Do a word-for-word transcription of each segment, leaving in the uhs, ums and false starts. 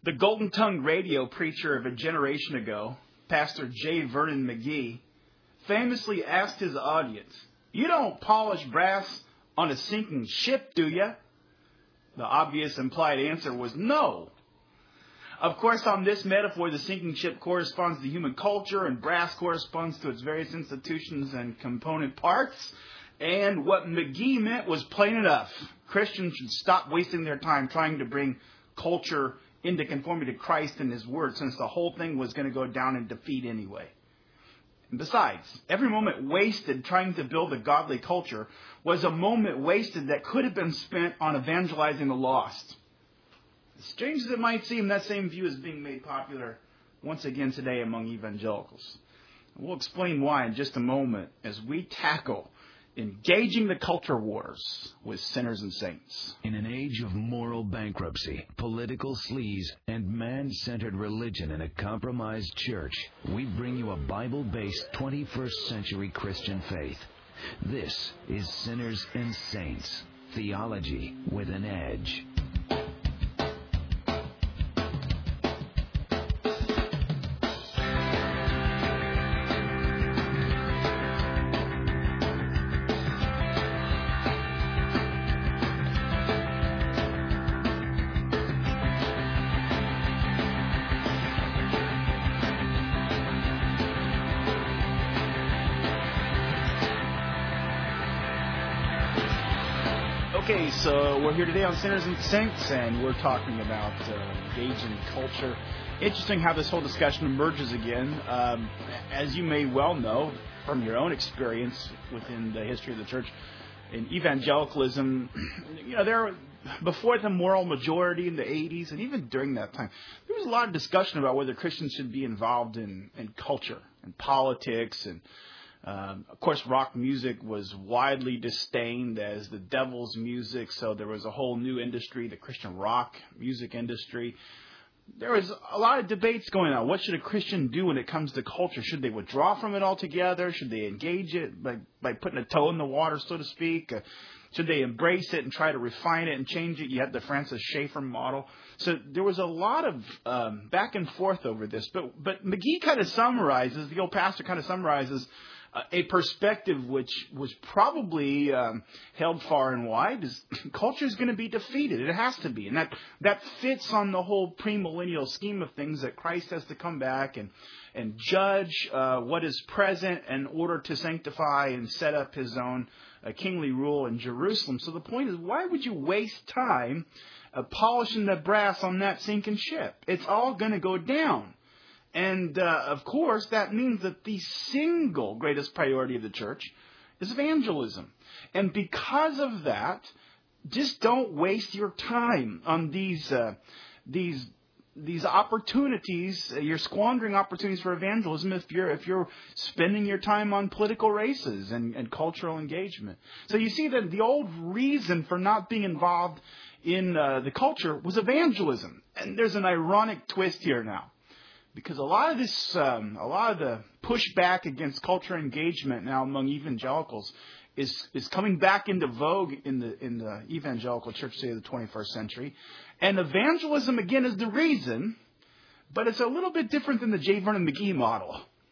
The golden-tongued radio preacher of a generation ago, Pastor J. Vernon McGee, famously asked his audience, "You don't polish brass on a sinking ship, do you?" The obvious implied answer was no. Of course, on this metaphor, the sinking ship corresponds to human culture, and brass corresponds to its various institutions and component parts. And what McGee meant was plain enough. Christians should stop wasting their time trying to bring culture into conformity to Christ and His Word, since the whole thing was going to go down in defeat anyway. And besides, every moment wasted trying to build a godly culture was a moment wasted that could have been spent on evangelizing the lost. As strange as it might seem, that same view is being made popular once again today among evangelicals. We'll explain why in just a moment as we tackle engaging the culture wars with sinners and saints. In an age of moral bankruptcy, political sleaze, and man-centered religion in a compromised church, we bring you a Bible-based twenty-first century Christian faith. This is Sinners and Saints, theology with an edge. Okay, so we're here today on Sinners and Saints, and we're talking about uh, engaging culture. Interesting how this whole discussion emerges again. Um, as you may well know from your own experience within the history of the church, in evangelicalism, you know, there before the moral majority in the eighties, and even during that time, there was a lot of discussion about whether Christians should be involved in, in culture and politics and Um, of course, rock music was widely disdained as the devil's music, so there was a whole new industry, the Christian rock music industry. There was a lot of debates going on. What should a Christian do when it comes to culture? Should they withdraw from it altogether? Should they engage it by, by putting a toe in the water, so to speak? Uh, should they embrace it and try to refine it and change it? You had the Francis Schaeffer model. So there was a lot of um, back and forth over this. But, but McGee kind of summarizes, the old pastor kind of summarizes, Uh, a perspective which was probably um, held far and wide is culture is going to be defeated. It has to be. And that, that fits on the whole premillennial scheme of things, that Christ has to come back and, and judge uh, what is present in order to sanctify and set up His own uh, kingly rule in Jerusalem. So the point is, why would you waste time uh, polishing the brass on that sinking ship? It's all going to go down. And, uh, of course, that means that the single greatest priority of the church is evangelism. And because of that, just don't waste your time on these uh, these these opportunities. You're squandering opportunities for evangelism if you're if you're spending your time on political races and, and cultural engagement. So you see that the old reason for not being involved in uh, the culture was evangelism. And there's an ironic twist here now. Because a lot of this, um, a lot of the pushback against culture engagement now among evangelicals is is coming back into vogue in the in the evangelical church today of the twenty-first century, and evangelism again is the reason, but it's a little bit different than the J. Vernon McGee model.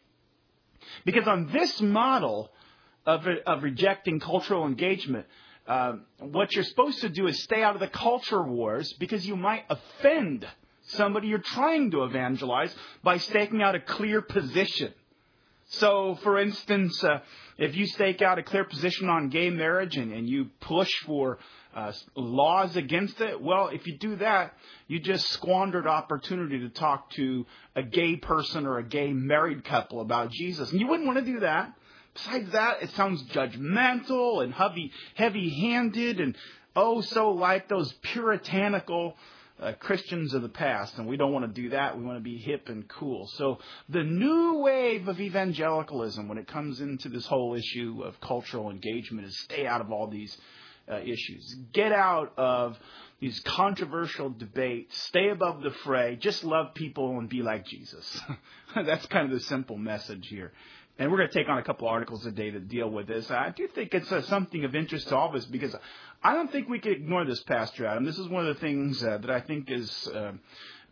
Because on this model of of rejecting cultural engagement, uh, what you're supposed to do is stay out of the culture wars because you might offend somebody you're trying to evangelize by staking out a clear position. So, for instance, uh, if you stake out a clear position on gay marriage and, and you push for uh, laws against it, well, if you do that, you just squandered opportunity to talk to a gay person or a gay married couple about Jesus. And you wouldn't want to do that. Besides that, it sounds judgmental and heavy, heavy-handed and oh, so like those puritanical Uh, Christians of the past, and we don't want to do that. We want to be hip and cool. So the new wave of evangelicalism when it comes into this whole issue of cultural engagement is stay out of all these uh, issues. Get out of these controversial debates. Stay above the fray. Just love people and be like Jesus. That's kind of the simple message here. And we're going to take on a couple articles today to deal with this. I do think it's uh, something of interest to all of us because I don't think we can ignore this, Pastor Adam. This is one of the things uh, that I think is uh,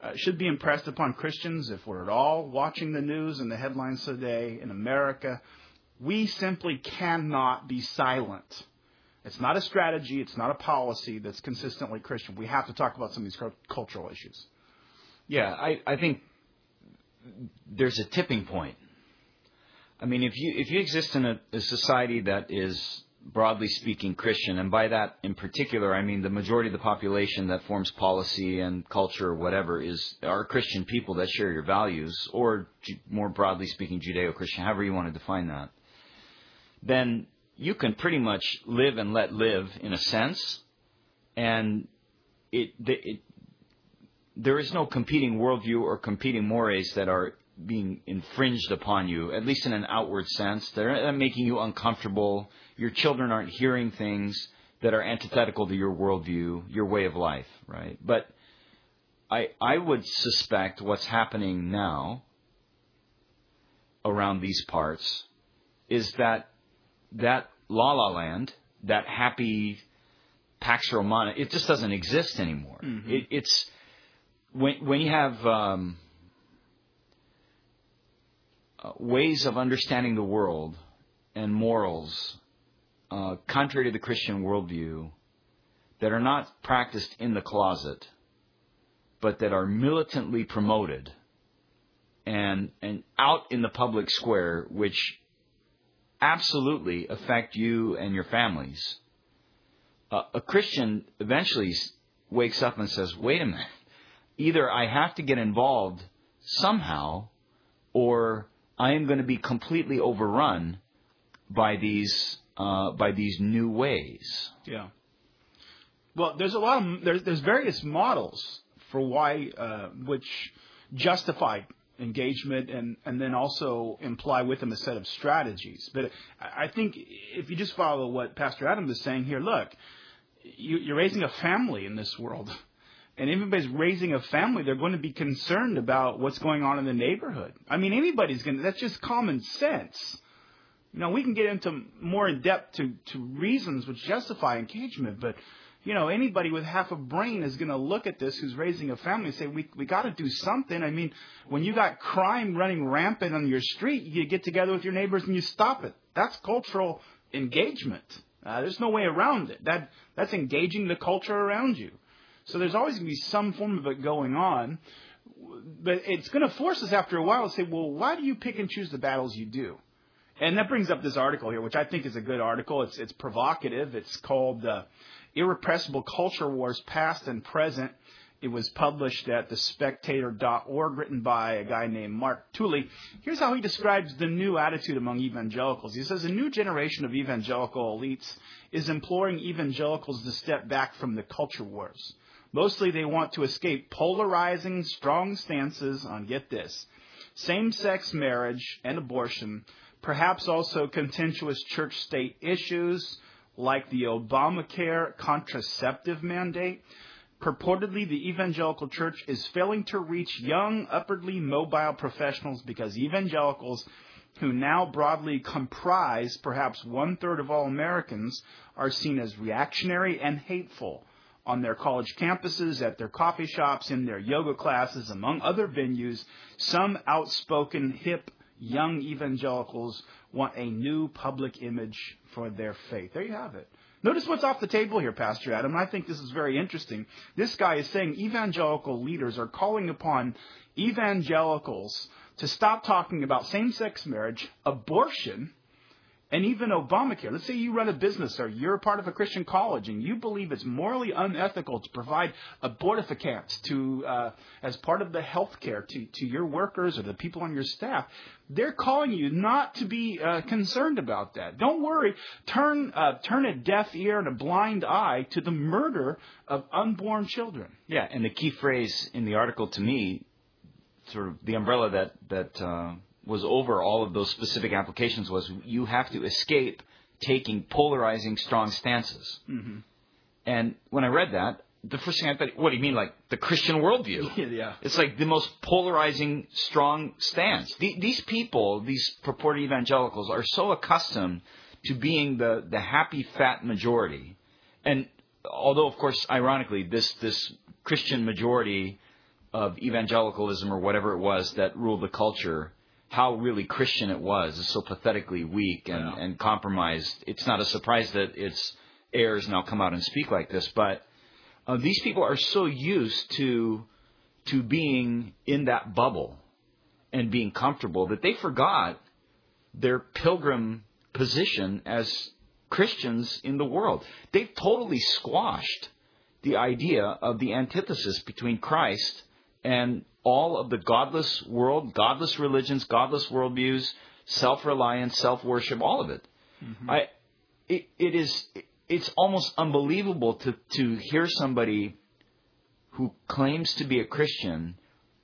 uh, should be impressed upon Christians, if we're at all watching the news and the headlines today in America. We simply cannot be silent. It's not a strategy. It's not a policy that's consistently Christian. We have to talk about some of these cultural issues. Yeah, I, I think there's a tipping point. I mean, if you if you exist in a, a society that is, broadly speaking, Christian, and by that in particular, I mean the majority of the population that forms policy and culture or whatever is are Christian people that share your values, or more broadly speaking, Judeo-Christian, however you want to define that, then you can pretty much live and let live in a sense, and it, it there is no competing worldview or competing mores that are being infringed upon you, at least in an outward sense. They're making you uncomfortable. Your children aren't hearing things that are antithetical to your worldview, your way of life, right? But I I would suspect what's happening now around these parts is that that La La Land, that happy Pax Romana, it just doesn't exist anymore. Mm-hmm. It, it's when when you have um, uh, ways of understanding the world and morals uh, contrary to the Christian worldview that are not practiced in the closet, but that are militantly promoted and and out in the public square, which absolutely affect you and your families. Uh, a Christian eventually wakes up and says, wait a minute, either I have to get involved somehow, or I am going to be completely overrun by these uh, by these new ways. Yeah. Well, there's a lot of there's there's various models for why uh, which justify engagement and, and then also imply with them a set of strategies. But I think if you just follow what Pastor Adam is saying here, look, you, you're raising a family in this world. And if anybody's raising a family, they're going to be concerned about what's going on in the neighborhood. I mean, anybody's going to, that's just common sense. You know, we can get into more in depth to, to reasons which justify engagement, but you know, anybody with half a brain is going to look at this who's raising a family and say, we we got to do something. I mean, when you got crime running rampant on your street, you get together with your neighbors and you stop it. That's cultural engagement. Uh, there's no way around it. That That's engaging the culture around you. So there's always going to be some form of it going on. But it's going to force us after a while to say, well, why do you pick and choose the battles you do? And that brings up this article here, which I think is a good article. It's, it's provocative. It's called Uh, Irrepressible Culture Wars, Past and Present. It was published at the spectator dot org, written by a guy named Mark Tooley. Here's how he describes the new attitude among evangelicals. He says, a new generation of evangelical elites is imploring evangelicals to step back from the culture wars. Mostly they want to escape polarizing, strong stances on, get this, same-sex marriage and abortion, perhaps also contentious church-state issues, like the Obamacare contraceptive mandate. Purportedly, the evangelical church is failing to reach young, upwardly mobile professionals because evangelicals, who now broadly comprise perhaps one-third of all Americans, are seen as reactionary and hateful on their college campuses, at their coffee shops, in their yoga classes, among other venues. Some outspoken, hip, young evangelicals want a new public image for their faith. There you have it. Notice what's off the table here, Pastor Adam. I think this is very interesting. This guy is saying evangelical leaders are calling upon evangelicals to stop talking about same-sex marriage, abortion, and even Obamacare. Let's say you run a business or you're a part of a Christian college and you believe it's morally unethical to provide abortificants to uh, as part of the health care to, to your workers or the people on your staff. They're calling you not to be uh, concerned about that. Don't worry. Turn uh, turn a deaf ear and a blind eye to the murder of unborn children. Yeah, and the key phrase in the article to me, sort of the umbrella that that uh, was over all of those specific applications, was you have to escape taking polarizing, strong stances. Mm-hmm. And when I read that, the first thing I thought, what do you mean, like the Christian worldview? Yeah. It's like the most polarizing, strong stance. The, these people, these purported evangelicals, are so accustomed to being the, the happy, fat majority. And although, of course, ironically, this, this Christian majority of evangelicalism or whatever it was that ruled the culture, how really Christian it was. It's so pathetically weak and, yeah. and compromised. It's not a surprise that its heirs now come out and speak like this, but uh, these people are so used to to being in that bubble and being comfortable that they forgot their pilgrim position as Christians in the world. They've totally squashed the idea of the antithesis between Christ and all of the godless world, godless religions, godless worldviews, self-reliance, self-worship, all of it. Mm-hmm. I, it, it is, it's almost unbelievable to, to hear somebody who claims to be a Christian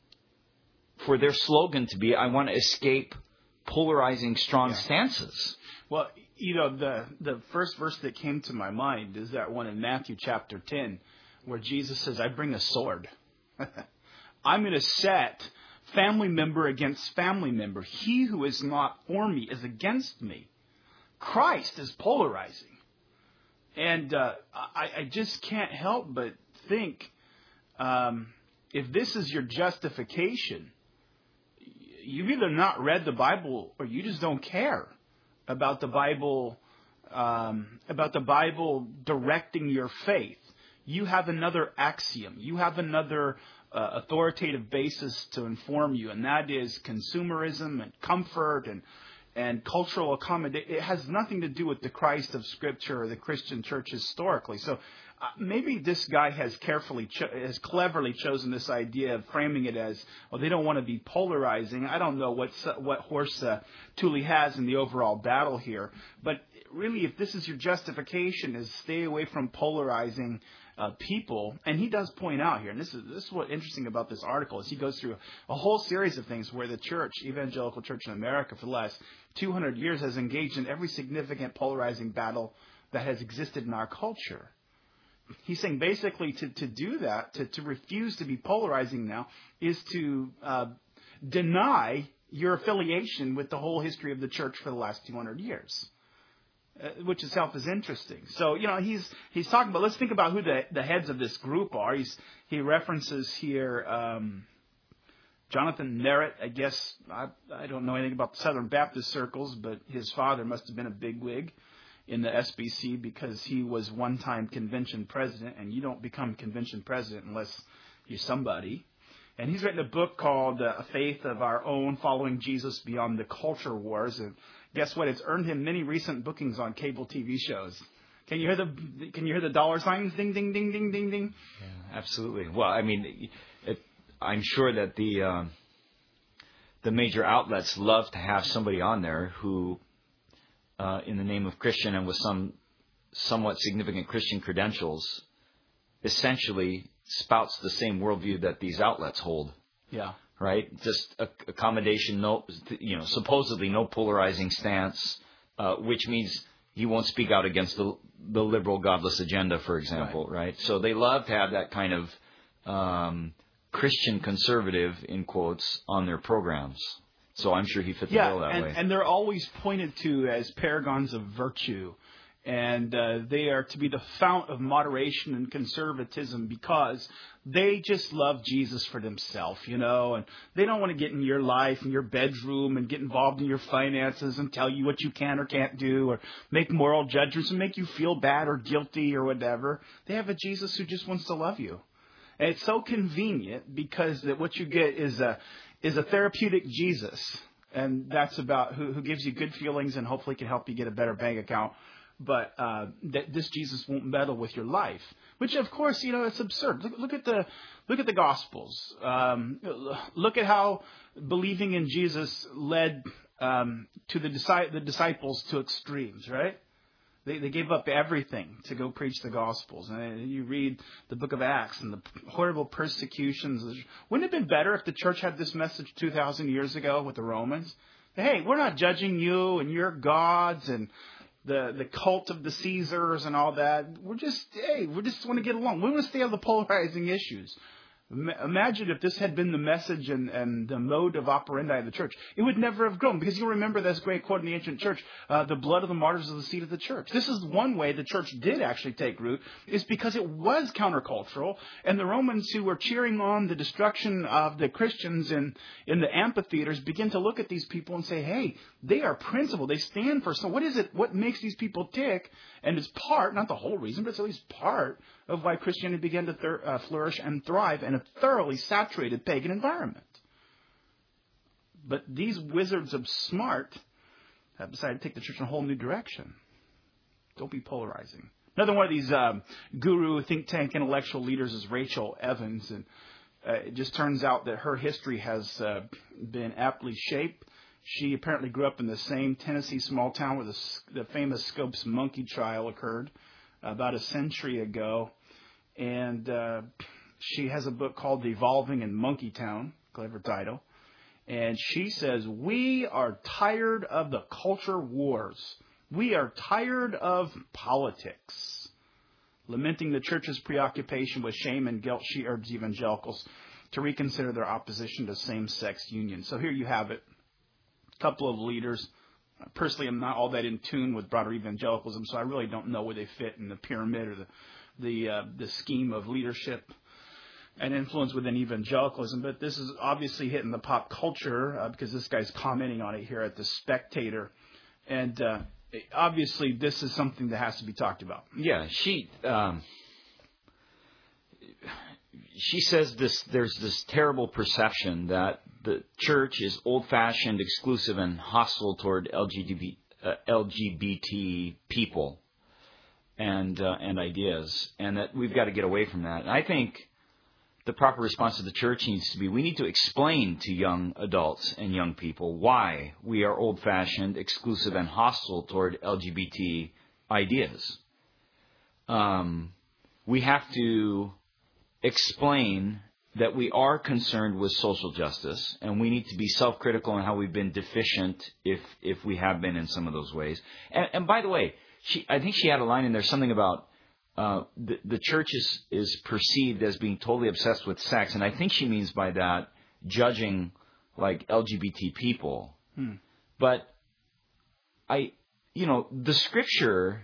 for their slogan to be, I want to escape polarizing strong yeah. stances. Well, you know, the, the first verse that came to my mind is that one in Matthew chapter ten, where Jesus says, I bring a sword. I'm going to set family member against family member. He who is not for me is against me. Christ is polarizing. And uh, I, I just can't help but think, um, if this is your justification, you've either not read the Bible or you just don't care about the Bible, um, about the Bible directing your faith. You have another axiom. You have another uh, authoritative basis to inform you, and that is consumerism and comfort and and cultural accommodation. It has nothing to do with the Christ of Scripture or the Christian church historically. So uh, maybe this guy has carefully, cho- has cleverly chosen this idea of framing it as, well, they don't want to be polarizing. I don't know what what horse uh, Thule has in the overall battle here, but really, if this is your justification, is stay away from polarizing Uh, people, and he does point out here, and this is this is what's interesting about this article, is he goes through a whole series of things where the church, evangelical church in America, for the last two hundred years has engaged in every significant polarizing battle that has existed in our culture. He's saying basically to, to do that, to, to refuse to be polarizing now, is to uh, deny your affiliation with the whole history of the church for the last two hundred years. Uh, which itself is interesting. So, you know, he's he's talking about, let's think about who the, the heads of this group are. He's, he references here um, Jonathan Merritt. I guess, I, I don't know anything about the Southern Baptist circles, but his father must have been a bigwig in the S B C because he was one-time convention president, and you don't become convention president unless you're somebody. And he's written a book called uh, A Faith of Our Own, Following Jesus Beyond the Culture Wars. And guess what? It's earned him many recent bookings on cable T V shows. Can you hear the Can you hear the dollar signs? Ding, ding, ding, ding, ding, ding. Yeah, absolutely. Well, I mean, it, I'm sure that the um, the major outlets love to have somebody on there who, uh, in the name of Christian and with some somewhat significant Christian credentials, essentially spouts the same worldview that these outlets hold. Yeah. Right? Just a, accommodation, no, you know, supposedly no polarizing stance, uh, which means he won't speak out against the the liberal godless agenda, for example, right? right? So they love to have that kind of um, Christian conservative, in quotes, on their programs. So I'm sure he fit the yeah, bill that and, way. and they're always pointed to as paragons of virtue. And uh, they are to be the fount of moderation and conservatism because they just love Jesus for themselves, you know, and they don't want to get in your life and your bedroom and get involved in your finances and tell you what you can or can't do or make moral judgments and make you feel bad or guilty or whatever. They have a Jesus who just wants to love you. And it's so convenient because that what you get is a is a therapeutic Jesus, and that's about who, who gives you good feelings and hopefully can help you get a better bank account. But uh, that this Jesus won't meddle with your life, which of course, you know, it's absurd. Look, look at the look at the Gospels. Um, look at how believing in Jesus led um, to the, the disciples to extremes, right? They, they gave up everything to go preach the Gospels. And you read the book of Acts and the horrible persecutions. Wouldn't it have been better if the church had this message two thousand years ago with the Romans? Hey, we're not judging you and your gods and the the cult of the Caesars and all that. We're just, hey, we just want to get along. We want to stay on the polarizing issues. Imagine if this had been the message and, and the mode of operandi of the church. It would never have grown, because you'll remember this great quote in the ancient church, uh, the blood of the martyrs is the seed of the church. This is one way the church did actually take root, is because it was countercultural, and the Romans who were cheering on the destruction of the Christians in, in the amphitheaters begin to look at these people and say, hey, they are principled. They stand for something. What is it? What makes these people tick? And it's part, not the whole reason, but it's at least part of why Christianity began to thir- uh, flourish and thrive in a thoroughly saturated pagan environment. But these wizards of smart have decided to take the church in a whole new direction. Don't be polarizing. Another one of these um, guru think tank intellectual leaders is Rachel Evans. And uh, it just turns out that her history has uh, been aptly shaped. She apparently grew up in the same Tennessee small town where the, the famous Scopes monkey trial occurred about a century ago. And uh, she has a book called Evolving in Monkey Town, clever title. And she says, we are tired of the culture wars. We are tired of politics. Lamenting the church's preoccupation with shame and guilt, she urges evangelicals to reconsider their opposition to same-sex union. So here you have it. A couple of leaders. Personally, I'm not all that in tune with broader evangelicalism, so I really don't know where they fit in the pyramid or the the uh, the scheme of leadership and influence within evangelicalism. But this is obviously hitting the pop culture uh, because this guy's commenting on it here at The Spectator. And uh, obviously this is something that has to be talked about. Yeah, she um, she says this. There's this terrible perception that the church is old-fashioned, exclusive, and hostile toward L G B T, uh, L G B T people and uh, and ideas, and that we've got to get away from that. And I think the proper response of the church needs to be, we need to explain to young adults and young people why we are old-fashioned, exclusive, and hostile toward L G B T ideas. Um, we have to explain that we are concerned with social justice, and we need to be self-critical in how we've been deficient if if we have been in some of those ways. And, and by the way, she I think she had a line in there, something about uh, the, the church is, is perceived as being totally obsessed with sex, and I think she means by that judging like L G B T people. Hmm. But I, you know, the scripture,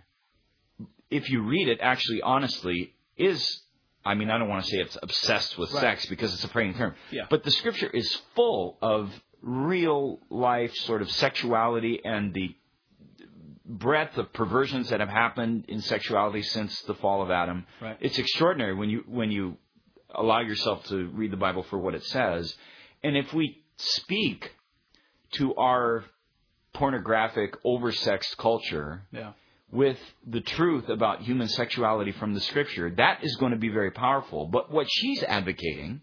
if you read it actually honestly, is, I mean, I don't want to say it's obsessed with right. sex because it's a praying term. Yeah. But the scripture is full of real life sort of sexuality and the breadth of perversions that have happened in sexuality since the fall of Adam. Right. It's extraordinary when you when you allow yourself to read the Bible for what it says. And if we speak to our pornographic, oversexed culture, yeah. with the truth about human sexuality from the scripture, that is going to be very powerful. But what she's advocating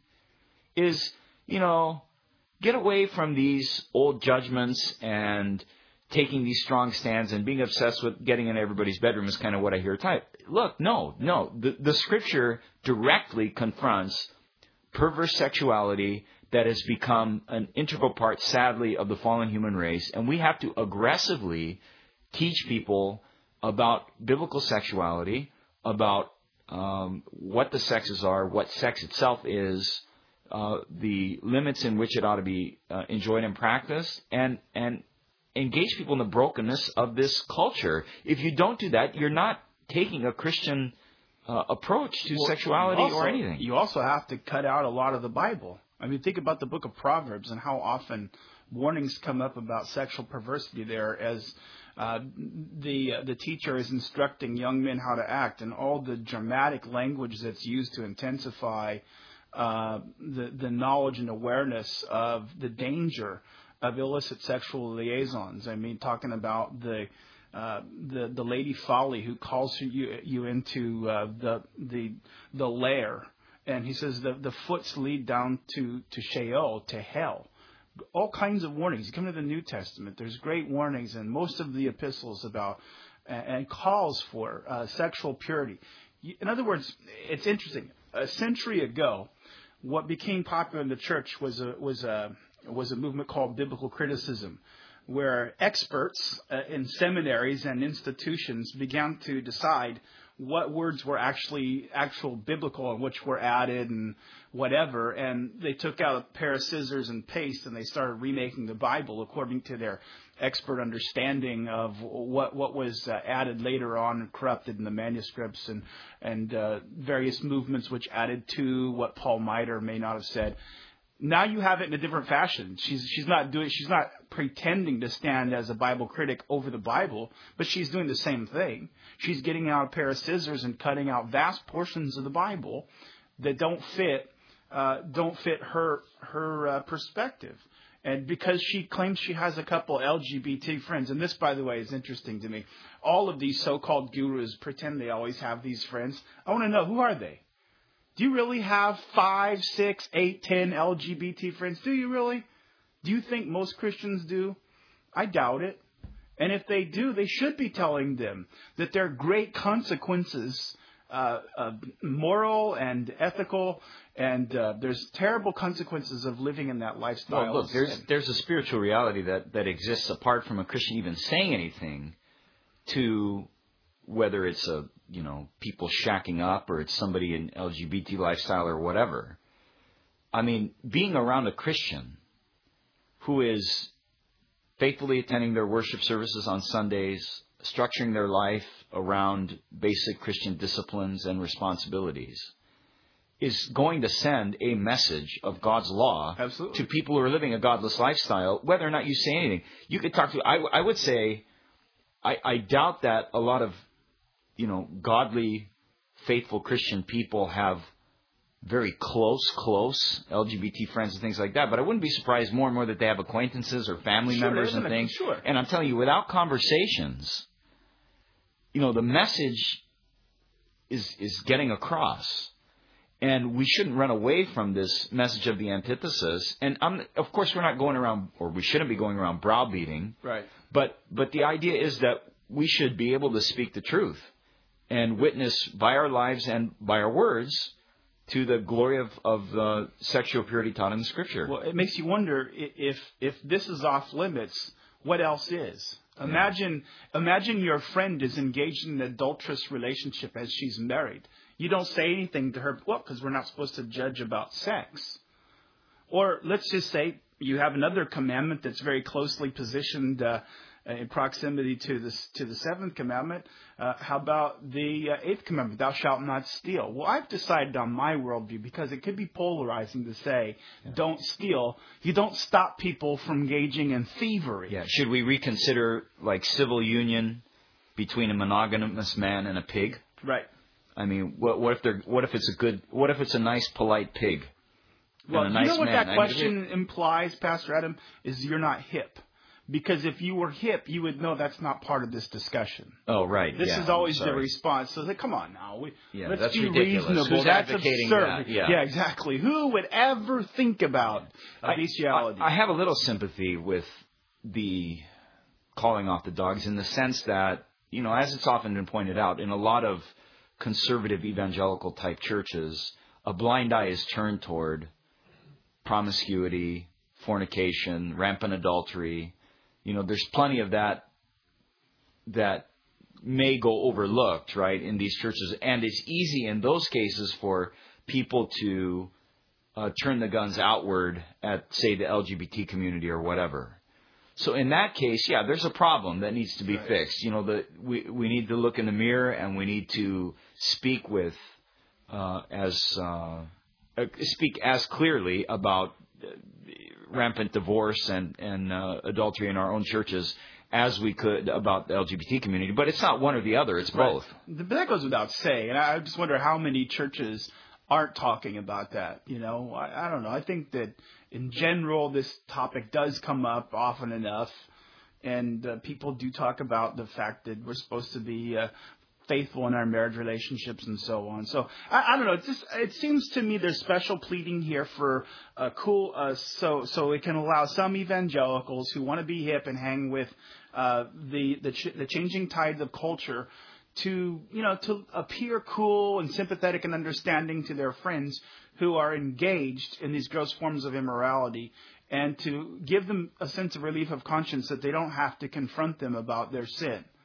is, you know, get away from these old judgments and taking these strong stands and being obsessed with getting in everybody's bedroom is kind of what I hear type. Look, no, no. The, the scripture directly confronts perverse sexuality that has become an integral part, sadly, of the fallen human race. And we have to aggressively teach people about biblical sexuality, about um, what the sexes are, what sex itself is, uh, the limits in which it ought to be uh, enjoyed and practiced, and and engage people in the brokenness of this culture. If you don't do that, you're not taking a Christian uh, approach to well, sexuality also, or anything. You also have to cut out a lot of the Bible. I mean, think about the book of Proverbs and how often warnings come up about sexual perversity there as uh, the uh, the teacher is instructing young men how to act, and all the dramatic language that's used to intensify uh, the the knowledge and awareness of the danger of illicit sexual liaisons. I mean, talking about the uh, the the Lady Folly who calls you you into uh, the the the lair, and he says the the foots lead down to to Sheol, to hell. All kinds of warnings. You come to the New Testament, there's great warnings in most of the epistles about and calls for uh, sexual purity. In other words, it's interesting. A century ago, what became popular in the church was a was a was a movement called biblical criticism, where experts uh, in seminaries and institutions began to decide what words were actually actual biblical and which were added and whatever. And they took out a pair of scissors and paste and they started remaking the Bible according to their expert understanding of what what was uh, added later on and corrupted in the manuscripts and and uh, various movements which added to what Paul might or may not have said. Now you have it in a different fashion. She's she's not doing she's not pretending to stand as a Bible critic over the Bible, but she's doing the same thing. She's getting out a pair of scissors and cutting out vast portions of the Bible that don't fit uh, don't fit her her uh, perspective. And because she claims she has a couple L G B T friends, and this, by the way, is interesting to me. All of these so-called gurus pretend they always have these friends. I want to know, who are they? Do you really have five, six, eight, ten L G B T friends? Do you really? Do you think most Christians do? I doubt it. And if they do, they should be telling them that there are great consequences, uh, uh, moral and ethical, and uh, there's terrible consequences of living in that lifestyle. Well, look, there's there's a spiritual reality that, that exists apart from a Christian even saying anything, to whether it's a you know people shacking up or it's somebody in L G B T lifestyle or whatever. I mean, being around a Christian who is faithfully attending their worship services on Sundays, structuring their life around basic Christian disciplines and responsibilities, is going to send a message of God's law Absolutely. to people who are living a godless lifestyle, whether or not you say anything. You could talk to, I, I would say, I, I doubt that a lot of, you know, godly, faithful Christian people have very close, close L G B T friends and things like that. But I wouldn't be surprised more and more that they have acquaintances or family sure, members and it? things. Sure. And I'm telling you, without conversations, you know, the message is is getting across. And we shouldn't run away from this message of the antithesis. And I'm, of course, we're not going around, or we shouldn't be going around browbeating. Right. But but the idea is that we should be able to speak the truth and witness by our lives and by our words to the glory of, of uh, sexual purity taught in the Scripture. Well, it makes you wonder if if this is off limits, what else is? Imagine yeah. imagine your friend is engaged in an adulterous relationship as she's married. You don't say anything to her, well, because we're not supposed to judge about sex. Or let's just say you have another commandment that's very closely positioned uh, in proximity to the to the seventh commandment. Uh, how about the uh, eighth commandment? Thou shalt not steal. Well, I've decided on my worldview, because it could be polarizing to say, yeah. don't steal. You don't stop people from engaging in thievery. Yeah. Should we reconsider like civil union between a monogamous man and a pig? Right. I mean, what, what if they're what if it's a good what if it's a nice polite pig? Well, a you nice know what man? that question I mean, implies, Pastor Adam, is you're not hip. Because if you were hip, you would know that's not part of this discussion. Oh, right. This yeah, is always the response. So, like, come on now. We, yeah, let's that's be ridiculous. reasonable. Who's that's advocating absurd. that? Yeah. yeah, exactly. Who would ever think about I, bestiality? I, I have a little sympathy with the calling off the dogs in the sense that, you know, as it's often been pointed out, in a lot of conservative evangelical type churches, a blind eye is turned toward promiscuity, fornication, rampant adultery. You know, there's plenty of that that may go overlooked, right, in these churches. And it's easy in those cases for people to uh, turn the guns outward at, say, the L G B T community or whatever. So in that case, yeah, there's a problem that needs to be right. fixed. You know, the, we, we need to look in the mirror and we need to speak with uh, as uh, uh, speak as clearly about uh, rampant divorce and, and uh, adultery in our own churches as we could about the L G B T community. But it's not one or the other. It's both. Right. But that goes without saying. And I just wonder how many churches aren't talking about that. You know, I, I don't know. I think that in general, this topic does come up often enough. And uh, people do talk about the fact that we're supposed to be uh, faithful in our marriage relationships and so on. So I, I don't know. It's just, it seems to me there's special pleading here for uh, cool, uh, so so it can allow some evangelicals who want to be hip and hang with uh, the the, ch- the changing tides of culture to you know to appear cool and sympathetic and understanding to their friends who are engaged in these gross forms of immorality, and to give them a sense of relief of conscience that they don't have to confront them about their sin.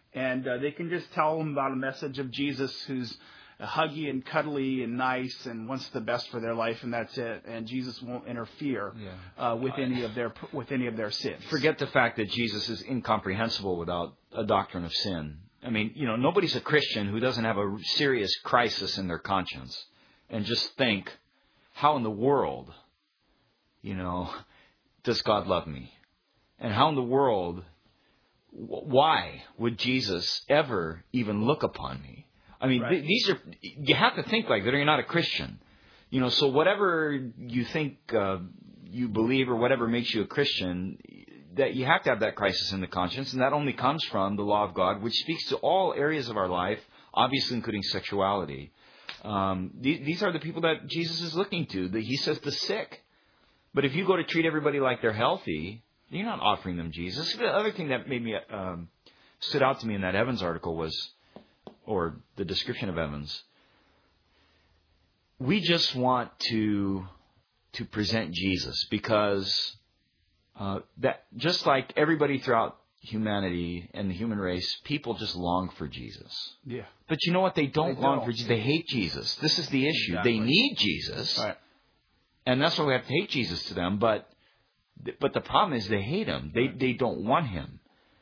And uh, they can just tell them about a message of Jesus who's huggy and cuddly and nice and wants the best for their life, and that's it. And Jesus won't interfere yeah. uh, with any of their with any of their sins. Forget the fact that Jesus is incomprehensible without a doctrine of sin. I mean, you know, nobody's a Christian who doesn't have a serious crisis in their conscience and just think, how in the world, you know, does God love me? And how in the world, why would Jesus ever even look upon me? I mean, right. th- these are, you have to think like that or you're not a Christian. You know, so whatever you think uh, you believe or whatever makes you a Christian, that you have to have that crisis in the conscience, and that only comes from the law of God, which speaks to all areas of our life, obviously including sexuality. Um, these, these are the people that Jesus is looking to. The, he says the sick. But if you go to treat everybody like they're healthy, you're not offering them Jesus. The other thing that made me um, stood out to me in that Evans article was, or the description of Evans, we just want to to present Jesus because uh, that just like everybody throughout humanity and the human race, people just long for Jesus. Yeah. But you know what? They don't they long don't. for Jesus. They hate Jesus. This is the issue. Exactly. They need Jesus, right. And that's why we have to hate Jesus to them. But but the problem is they hate him. They they don't want him.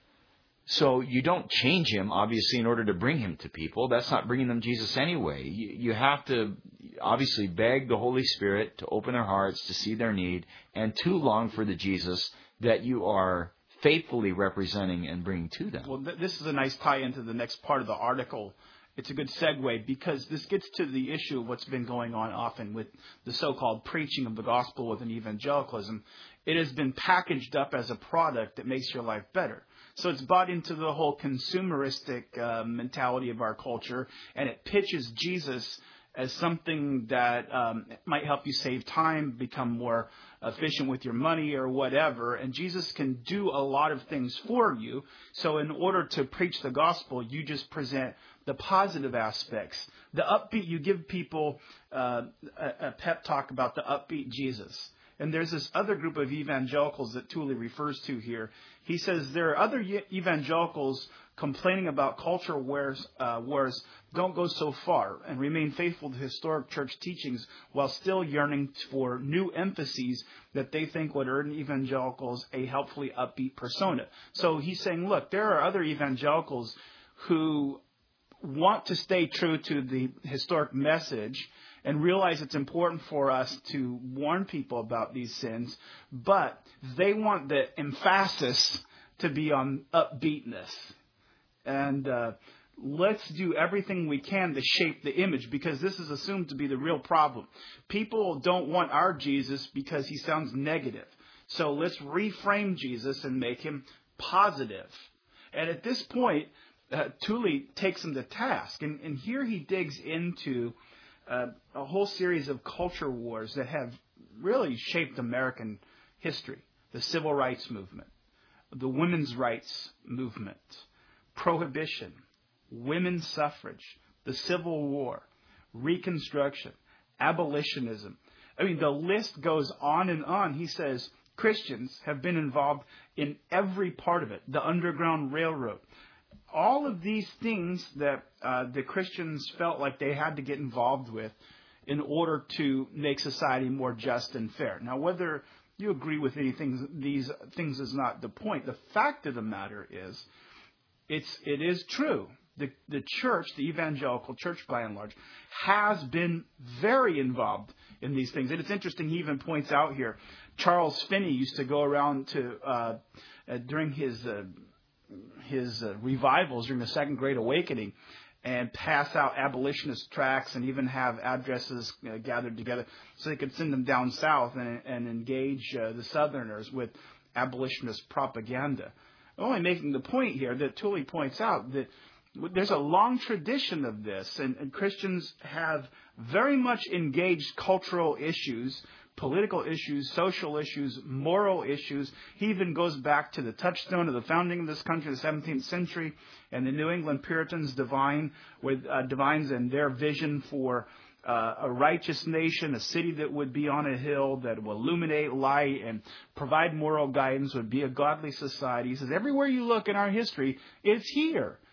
So you don't change him, obviously, in order to bring him to people. That's not bringing them Jesus anyway. You, you have to obviously beg the Holy Spirit to open their hearts, to see their need, and to long for the Jesus that you are faithfully representing and bringing to them. Well, th- this is a nice tie into the next part of the article. It's a good segue because this gets to the issue of what's been going on often with the so-called preaching of the gospel within evangelicalism. It has been packaged up as a product that makes your life better. So it's bought into the whole consumeristic uh, mentality of our culture, and it pitches Jesus as something that um, might help you save time, become more efficient with your money or whatever. And Jesus can do a lot of things for you. So in order to preach the gospel, you just present the positive aspects. The upbeat, you give people uh, a, a pep talk about the upbeat Jesus. And there's this other group of evangelicals that Tooley refers to here. He says there are other evangelicals complaining about culture wars, uh, wars don't go so far and remain faithful to historic church teachings while still yearning for new emphases that they think would earn evangelicals a helpfully upbeat persona. So he's saying, look, there are other evangelicals who want to stay true to the historic message and realize it's important for us to warn people about these sins, but they want the emphasis to be on upbeatness. And uh, let's do everything we can to shape the image, because this is assumed to be the real problem. People don't want our Jesus because he sounds negative. So let's reframe Jesus and make him positive. And at this point, uh, Tooley takes him to task. And, and here he digs into Uh, a whole series of culture wars that have really shaped American history. The civil rights movement, the women's rights movement, prohibition, women's suffrage, the Civil War, Reconstruction, abolitionism. I mean, the list goes on and on. He says Christians have been involved in every part of it. The Underground Railroad. All of these things that uh, the Christians felt like they had to get involved with in order to make society more just and fair. Now, whether you agree with anything, these things is not the point. The fact of the matter is, it's it is true. The the church, the evangelical church by and large, has been very involved in these things. And it's interesting, he even points out here, Charles Finney used to go around to, uh, uh, during his... Uh, his uh, revivals during the Second Great Awakening and pass out abolitionist tracts and even have addresses uh, gathered together so they could send them down south and, and engage uh, the Southerners with abolitionist propaganda. I'm only making the point here that Tooley points out that there's a long tradition of this, and, and Christians have very much engaged cultural issues, political issues, social issues, moral issues. He even goes back to the touchstone of the founding of this country, the seventeenth century, and the New England Puritans divine with uh, divines and their vision for uh, a righteous nation, a city that would be on a hill, that will illuminate light and provide moral guidance, would be a godly society. He says everywhere you look in our history, it's here.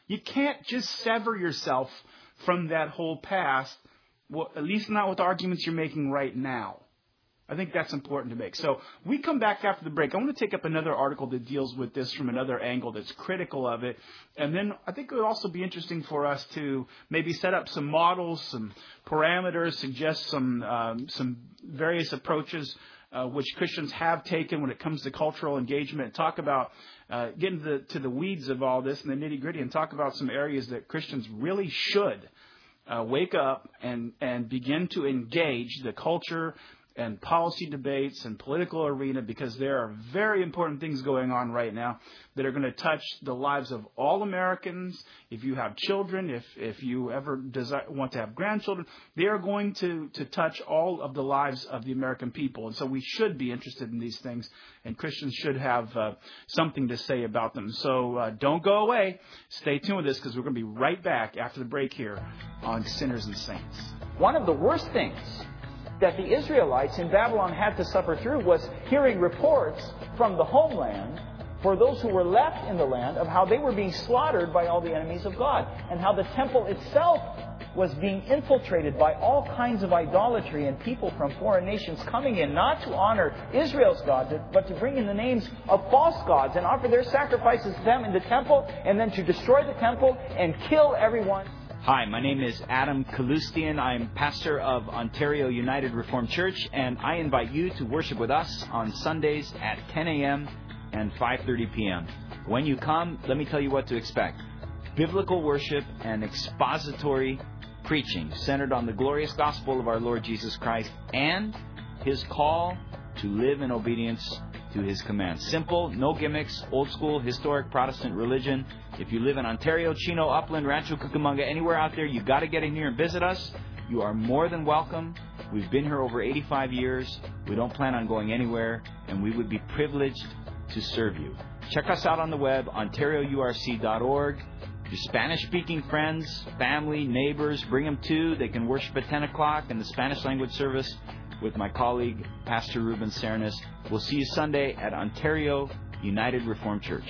You can't just sever yourself from that whole past, well, at least not with the arguments you're making right now. I think that's important to make. So we come back after the break. I want to take up another article that deals with this from another angle that's critical of it. And then I think it would also be interesting for us to maybe set up some models, some parameters, suggest some um, some various approaches uh, which Christians have taken when it comes to cultural engagement. Talk about uh, getting to the, to the weeds of all this and the nitty-gritty, and talk about some areas that Christians really should uh, wake up and, and begin to engage the culture and policy debates and political arena, because there are very important things going on right now that are going to touch the lives of all Americans. If you have children, if if you ever desire, want to have grandchildren, they are going to, to touch all of the lives of the American people. And so we should be interested in these things, and Christians should have uh, something to say about them. So uh, don't go away. Stay tuned with this, because we're going to be right back after the break here on Sinners and Saints. One of the worst things that the Israelites in Babylon had to suffer through was hearing reports from the homeland, for those who were left in the land, of how they were being slaughtered by all the enemies of God, and how the temple itself was being infiltrated by all kinds of idolatry and people from foreign nations coming in, not to honor Israel's God, but to bring in the names of false gods and offer their sacrifices to them in the temple, and then to destroy the temple and kill everyone. Hi, my name is Adam Kalustian. I'm pastor of Ontario United Reformed Church, and I invite you to worship with us on Sundays at ten a.m. and five thirty p.m. When you come, let me tell you what to expect. Biblical worship and expository preaching centered on the glorious gospel of our Lord Jesus Christ and His call to live in obedience to His commands. Simple, no gimmicks, old school, historic Protestant religion. If you live in Ontario, Chino, Upland, Rancho Cucamonga, anywhere out there, you've got to get in here and visit us. You are more than welcome. We've been here over eighty-five years. We don't plan on going anywhere, and we would be privileged to serve you. Check us out on the web, ontario u r c dot org. Your Spanish-speaking friends, family, neighbors, bring them too. They can worship at ten o'clock in the Spanish language service with my colleague, Pastor Ruben Cernas. We'll see you Sunday at Ontario United Reformed Church.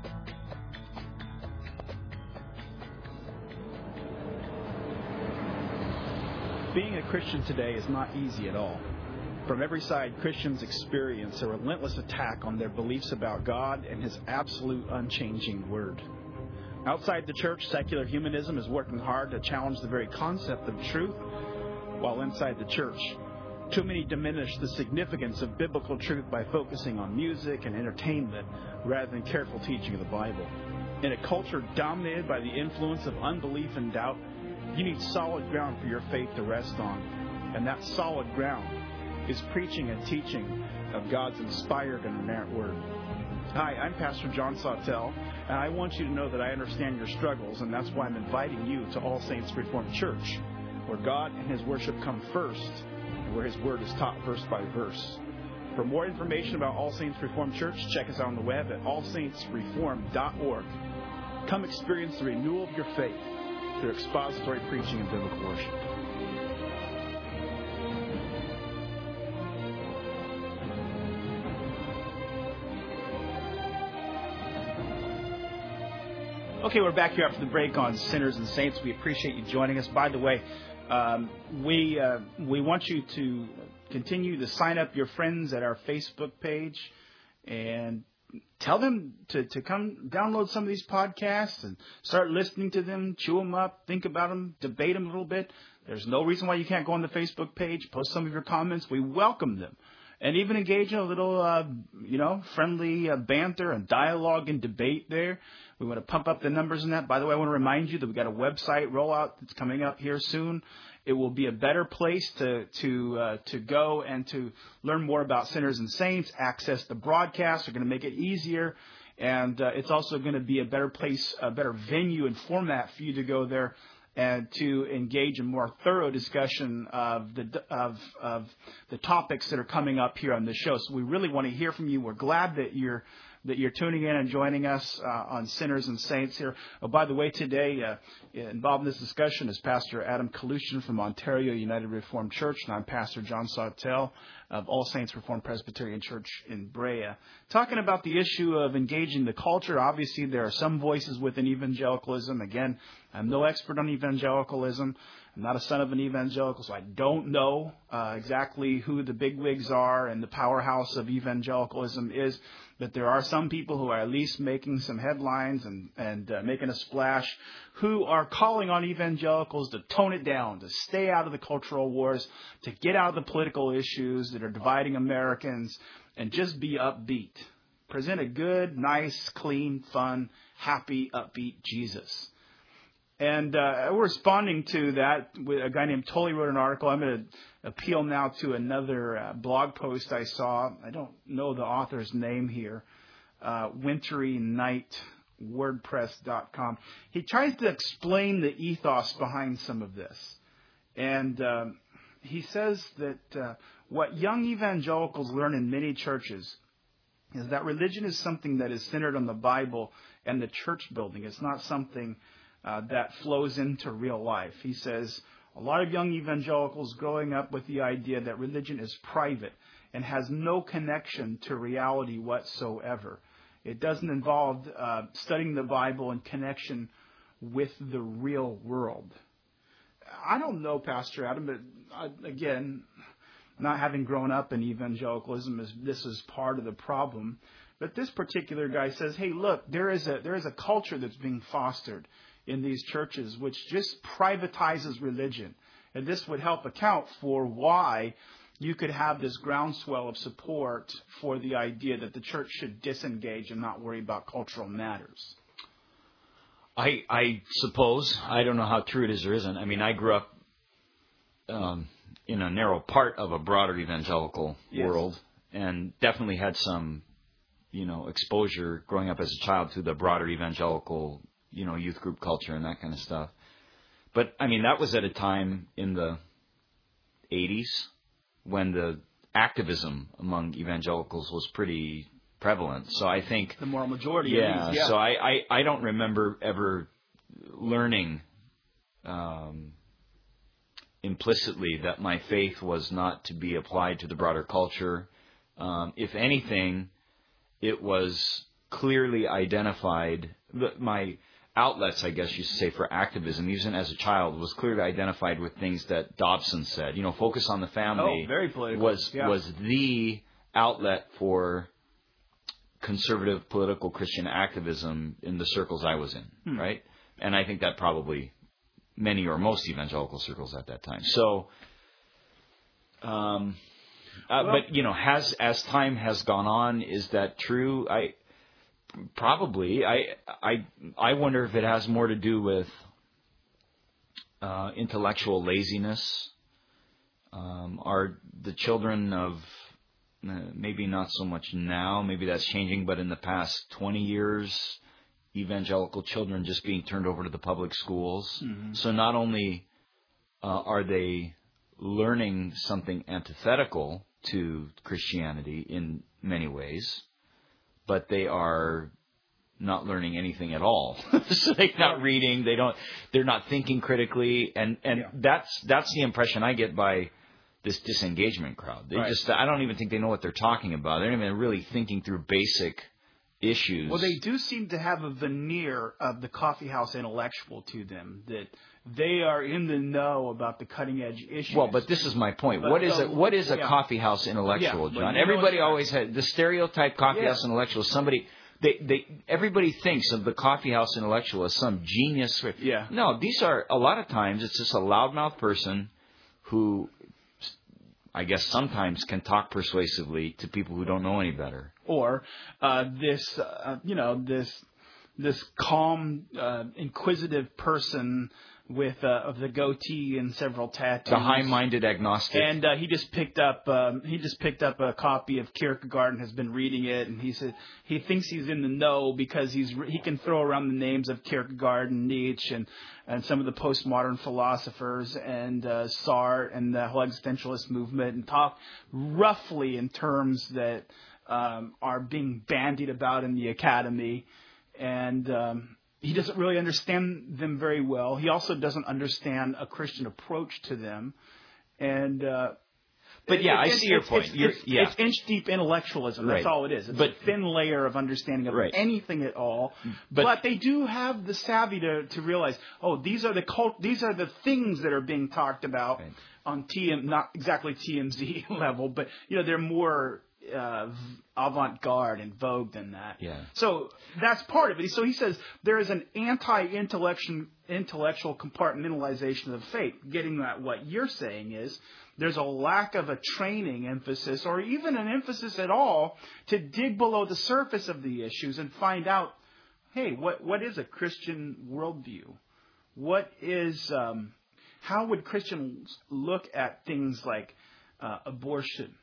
Being a Christian today is not easy at all. From every side, Christians experience a relentless attack on their beliefs about God and His absolute unchanging Word. Outside the church, secular humanism is working hard to challenge the very concept of truth, while inside the church, too many diminish the significance of biblical truth by focusing on music and entertainment rather than careful teaching of the Bible. In a culture dominated by the influence of unbelief and doubt, you need solid ground for your faith to rest on. And that solid ground is preaching and teaching of God's inspired and inerrant Word. Hi, I'm Pastor John Sawtell, and I want you to know that I understand your struggles, and that's why I'm inviting you to All Saints Reformed Church, where God and His worship come first, where His Word is taught verse by verse. For more information about All Saints Reformed Church, check us out on the web at all saints reformed dot org. Come experience the renewal of your faith through expository preaching and biblical worship. Okay, we're back here after the break on Sinners and Saints. We appreciate you joining us. By the way, Um, we uh, we want you to continue to sign up your friends at our Facebook page and tell them to, to come download some of these podcasts and start listening to them, chew them up, think about them, debate them a little bit. There's no reason why you can't go on the Facebook page, post some of your comments. We welcome them. And even engage in a little, uh, you know, friendly uh, banter and dialogue and debate there. We want to pump up the numbers in that. By the way, I want to remind you that we've got a website rollout that's coming up here soon. It will be a better place to to uh, to go and to learn more about Sinners and Saints, access the broadcast. We're going to make it easier. And uh, it's also going to be a better place, a better venue and format for you to go there and to engage in more thorough discussion of the of of the topics that are coming up here on the show. So we really want to hear from you. We're glad that you're that you're tuning in and joining us uh, on Sinners and Saints here. Oh, by the way, today uh, involved in this discussion is Pastor Adam Kalushin from Ontario United Reformed Church, and I'm Pastor John Sawtell of All Saints Reformed Presbyterian Church in Brea. Talking about the issue of engaging the culture, obviously there are some voices within evangelicalism. Again, I'm no expert on evangelicalism. I'm not a son of an evangelical, so I don't know uh, exactly who the bigwigs are and the powerhouse of evangelicalism is. But there are some people who are at least making some headlines and, and uh, making a splash who are calling on evangelicals to tone it down, to stay out of the cultural wars, to get out of the political issues that are dividing Americans, and just be upbeat. Present a good, nice, clean, fun, happy, upbeat Jesus. And uh, we're responding to that. A guy named Tully wrote an article. I'm going to appeal now to another uh, blog post I saw. I don't know the author's name here. Uh, Wintry Night WordPress dot com. He tries to explain the ethos behind some of this. And um, he says that uh, what young evangelicals learn in many churches is that religion is something that is centered on the Bible and the church building. It's not something Uh, that flows into real life. He says a lot of young evangelicals growing up with the idea that religion is private and has no connection to reality whatsoever. It doesn't involve uh, studying the Bible in connection with the real world. I don't know, Pastor Adam, but uh, again, not having grown up in evangelicalism, is this is part of the problem. But this particular guy says, hey, look, there is a there is a culture that's being fostered in these churches, which just privatizes religion. And this would help account for why you could have this groundswell of support for the idea that the church should disengage and not worry about cultural matters. I, I suppose. I don't know how true it is or isn't. I mean, I grew up um, in a narrow part of a broader evangelical yes. world, and definitely had some, you know, exposure growing up as a child to the broader evangelical, you know, youth group culture and that kind of stuff. But, I mean, that was at a time in the eighties when the activism among evangelicals was pretty prevalent. So I think... The moral majority. Yeah, of these, yeah. so I, I, I don't remember ever learning um, implicitly that my faith was not to be applied to the broader culture. Um, if anything, it was clearly identified... My... outlets, I guess you should say, for activism, even as a child, was clearly identified with things that Dobson said. You know, focus on the family oh, very political. was yeah. was the outlet for conservative political Christian activism in the circles I was in, hmm. right? And I think that probably many or most evangelical circles at that time. So, um, uh, well, but, you know, has as time has gone on, is that true? I... Probably. I, I I wonder if it has more to do with uh, intellectual laziness. Um, are the children of, uh, maybe not so much now, maybe that's changing, but in the past twenty years, evangelical children just being turned over to the public schools. Mm-hmm. So not only uh, are they learning something antithetical to Christianity in many ways, but they are not learning anything at all. So they're not reading. They don't. They're not thinking critically, and and yeah. that's that's the impression I get by this disengagement crowd. They right. just. I don't even think they know what they're talking about. They're not even really thinking through basic issues. Well, they do seem to have a veneer of the coffeehouse intellectual to them, that they are in the know about the cutting edge issues. Well, but this is my point. But, what is uh, a what is a yeah. coffeehouse intellectual, yeah, John? You know everybody always had the stereotype coffeehouse yeah. intellectual. Somebody they they everybody thinks of the coffeehouse intellectual as some genius. Yeah. No, these are a lot of times it's just a loudmouth person who, I guess, sometimes can talk persuasively to people who don't know any better. Or uh, this, uh, you know, this this calm, uh, inquisitive person with uh, of the goatee and several tattoos. The high-minded agnostic. And uh, he just picked up um, he just picked up a copy of Kierkegaard and has been reading it. And he said he thinks he's in the know because he's he can throw around the names of Kierkegaard and Nietzsche and, and some of the postmodern philosophers and uh, Sartre and the whole existentialist movement and talk roughly in terms that um, are being bandied about in the academy. And um, he doesn't really understand them very well. He also doesn't understand a Christian approach to them. And uh, but yeah, it, I see your it's, point. It's, You're, it's, yeah. it's inch-deep intellectualism. That's right. all it is. It's but, a thin layer of understanding of right. anything at all. But, but they do have the savvy to, to realize, oh, these are the cult, these are the things that are being talked about right. on T M, not exactly T M Z level, but you know they're more uh, avant-garde and vogue than that. Yeah. So that's part of it. So he says there is an anti-intellectual intellectual compartmentalization of faith. Getting at what you're saying is there's a lack of a training emphasis or even an emphasis at all to dig below the surface of the issues and find out, hey, what what is a Christian worldview? What is um, how would Christians look at things like uh, abortion,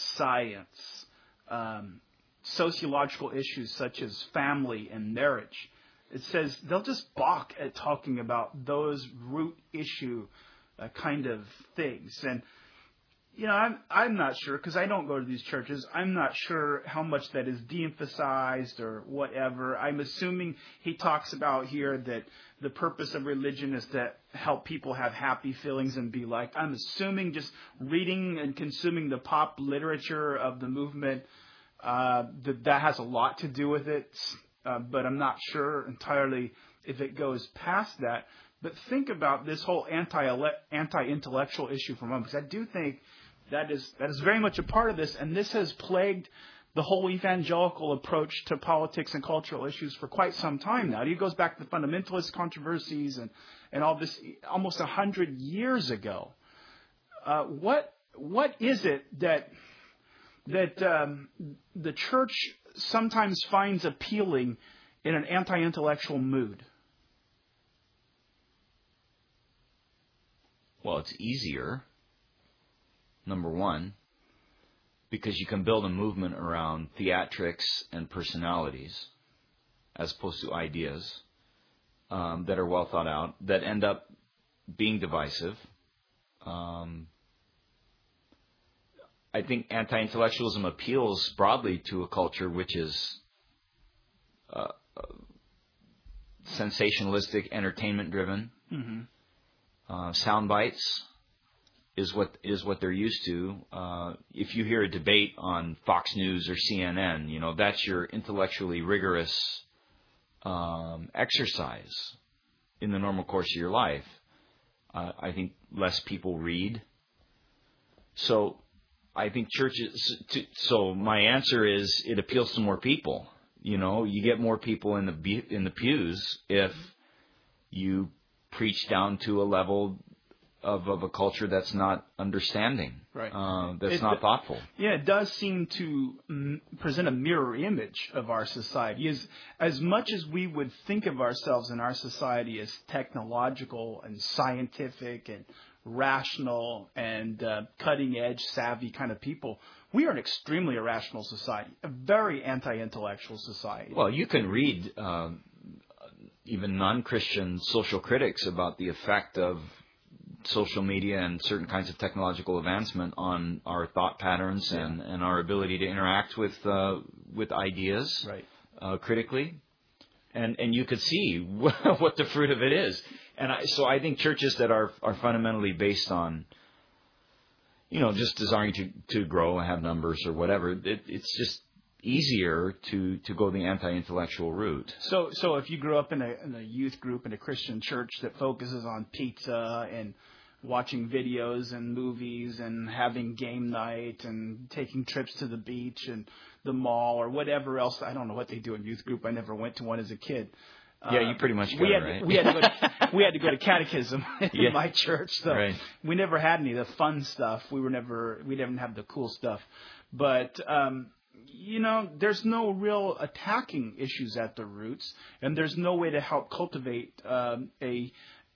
science, um, sociological issues such as family and marriage? It says they'll just balk at talking about those root issue uh, kind of things. And, you know, I'm, I'm not sure because I don't go to these churches. I'm not sure how much that is de-emphasized or whatever. I'm assuming he talks about here that the purpose of religion is to help people have happy feelings and be liked. I'm assuming just reading and consuming the pop literature of the movement, uh, that that has a lot to do with it. Uh, but I'm not sure entirely if it goes past that. But think about this whole anti anti-intellectual issue for a moment, because I do think that is that is very much a part of this, and this has plagued the whole evangelical approach to politics and cultural issues for quite some time now. It goes back to the fundamentalist controversies and, and all this almost a hundred years ago. Uh, what what is it that that um, the church sometimes finds appealing in an anti-intellectual mood? Well, it's easier, number one, because you can build a movement around theatrics and personalities as opposed to ideas um, that are well thought out, that end up being divisive. Um, I think anti-intellectualism appeals broadly to a culture which is uh, uh, sensationalistic, entertainment-driven. Mm-hmm. Uh, sound bites is what is what they're used to. Uh, if you hear a debate on Fox News or C N N, you know that's your intellectually rigorous um, exercise in the normal course of your life. Uh, I think less people read, so I think churches. To, so my answer is it appeals to more people. You know, you get more people in the in the pews if you preach down to a level of, of a culture that's not understanding, right? Uh, that's it, not thoughtful. Yeah, it does seem to m- present a mirror image of our society. As, as much as we would think of ourselves in our society as technological and scientific and rational and uh, cutting-edge, savvy kind of people, we are an extremely irrational society, a very anti-intellectual society. Well, you can read uh, even non-Christian social critics about the effect of social media and certain kinds of technological advancement on our thought patterns yeah. and, and our ability to interact with uh, with ideas right. uh, critically, and and you could see what the fruit of it is. And I, so I think churches that are are fundamentally based on, you know, just desiring to, to grow and have numbers or whatever, it, it's just easier to, to go the anti-intellectual route. So so if you grew up in a, in a youth group in a Christian church that focuses on pizza and watching videos and movies and having game night and taking trips to the beach and the mall or whatever else, I don't know what they do in youth group. I never went to one as a kid. Yeah, you pretty much got we had, it, right? We had to go to, we had to go to catechism in yeah. my church, so right. we never had any of the fun stuff. We were never we didn't have the cool stuff, but um, you know, there's no real attacking issues at the roots, and there's no way to help cultivate um, a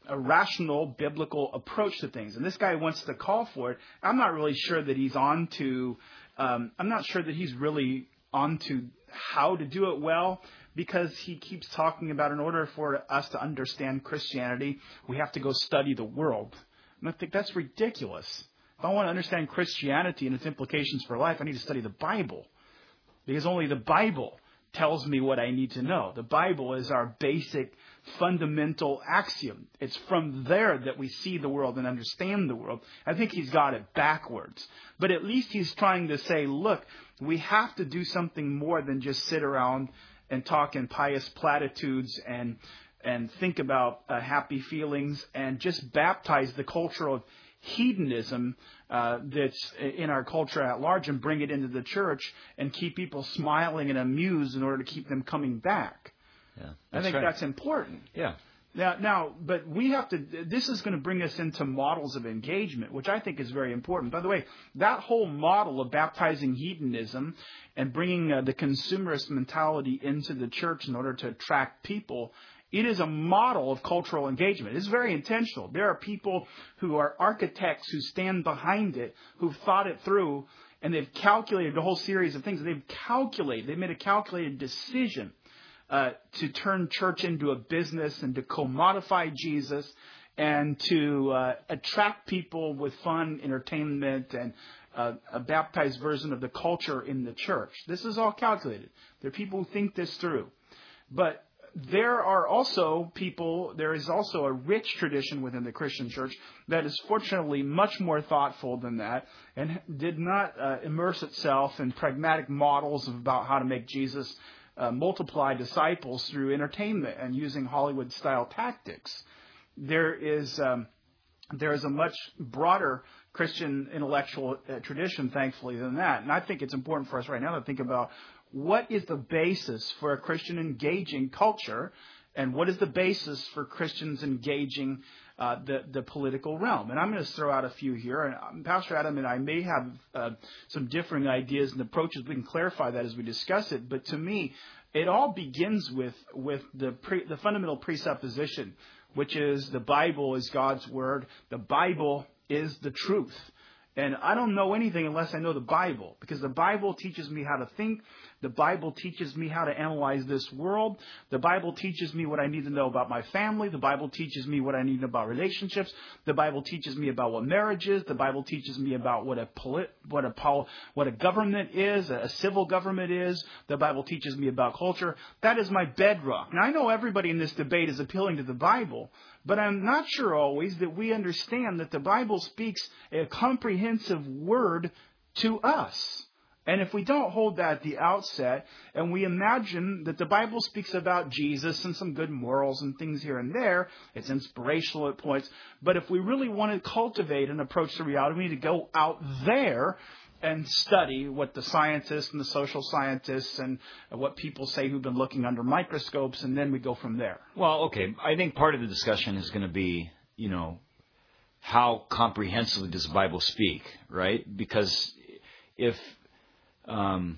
a rational biblical approach to things. And this guy wants to call for it. I'm not really sure that he's on to, um, I'm not sure that he's really on to how to do it well, because he keeps talking about in order for us to understand Christianity, we have to go study the world. And I think that's ridiculous. If I want to understand Christianity and its implications for life, I need to study the Bible, because only the Bible tells me what I need to know. The Bible is our basic fundamental axiom. It's from there that we see the world and understand the world. I think he's got it backwards. But at least he's trying to say, look, we have to do something more than just sit around and talk in pious platitudes and and think about uh, happy feelings and just baptize the culture of hedonism uh, that's in our culture at large and bring it into the church and keep people smiling and amused in order to keep them coming back. Yeah, I think right. that's important. Yeah. Now, now, but we have to, this is going to bring us into models of engagement, which I think is very important. By the way, that whole model of baptizing hedonism and bringing uh, the consumerist mentality into the church in order to attract people, it is a model of cultural engagement. It's very intentional. There are people who are architects who stand behind it, who've thought it through, and they've calculated a whole series of things. They've calculated, they've made a calculated decision uh, to turn church into a business and to commodify Jesus and to uh, attract people with fun, entertainment, and uh, a baptized version of the culture in the church. This is all calculated. There are people who think this through. But there are also people, there is also a rich tradition within the Christian church that is fortunately much more thoughtful than that and did not uh, immerse itself in pragmatic models about how to make Jesus uh, multiply disciples through entertainment and using Hollywood-style tactics. There is um, there is a much broader Christian intellectual uh, tradition, thankfully, than that. And I think it's important for us right now to think about what is the basis for a Christian engaging culture, and what is the basis for Christians engaging uh, the, the political realm. And I'm going to throw out a few here. And um, Pastor Adam and I may have uh, some differing ideas and approaches. We can clarify that as we discuss it. But to me, it all begins with, with the, pre, the fundamental presupposition, which is the Bible is God's Word. The Bible is the truth. And I don't know anything unless I know the Bible, because the Bible teaches me how to think. The Bible teaches me how to analyze this world. The Bible teaches me what I need to know about my family. The Bible teaches me what I need to know about relationships. The Bible teaches me about what marriage is. The Bible teaches me about what a polit- what a pol- what a government is, a civil government is. The Bible teaches me about culture. That is my bedrock. Now, I know everybody in this debate is appealing to the Bible, but I'm not sure always that we understand that the Bible speaks a comprehensive word to us. And if we don't hold that at the outset, and we imagine that the Bible speaks about Jesus and some good morals and things here and there, it's inspirational at points. But if we really want to cultivate an approach to reality, we need to go out there and study what the scientists and the social scientists and what people say who've been looking under microscopes, and then we go from there. Well, okay. I think part of the discussion is going to be, you know, how comprehensively does the Bible speak, right? Because if, um,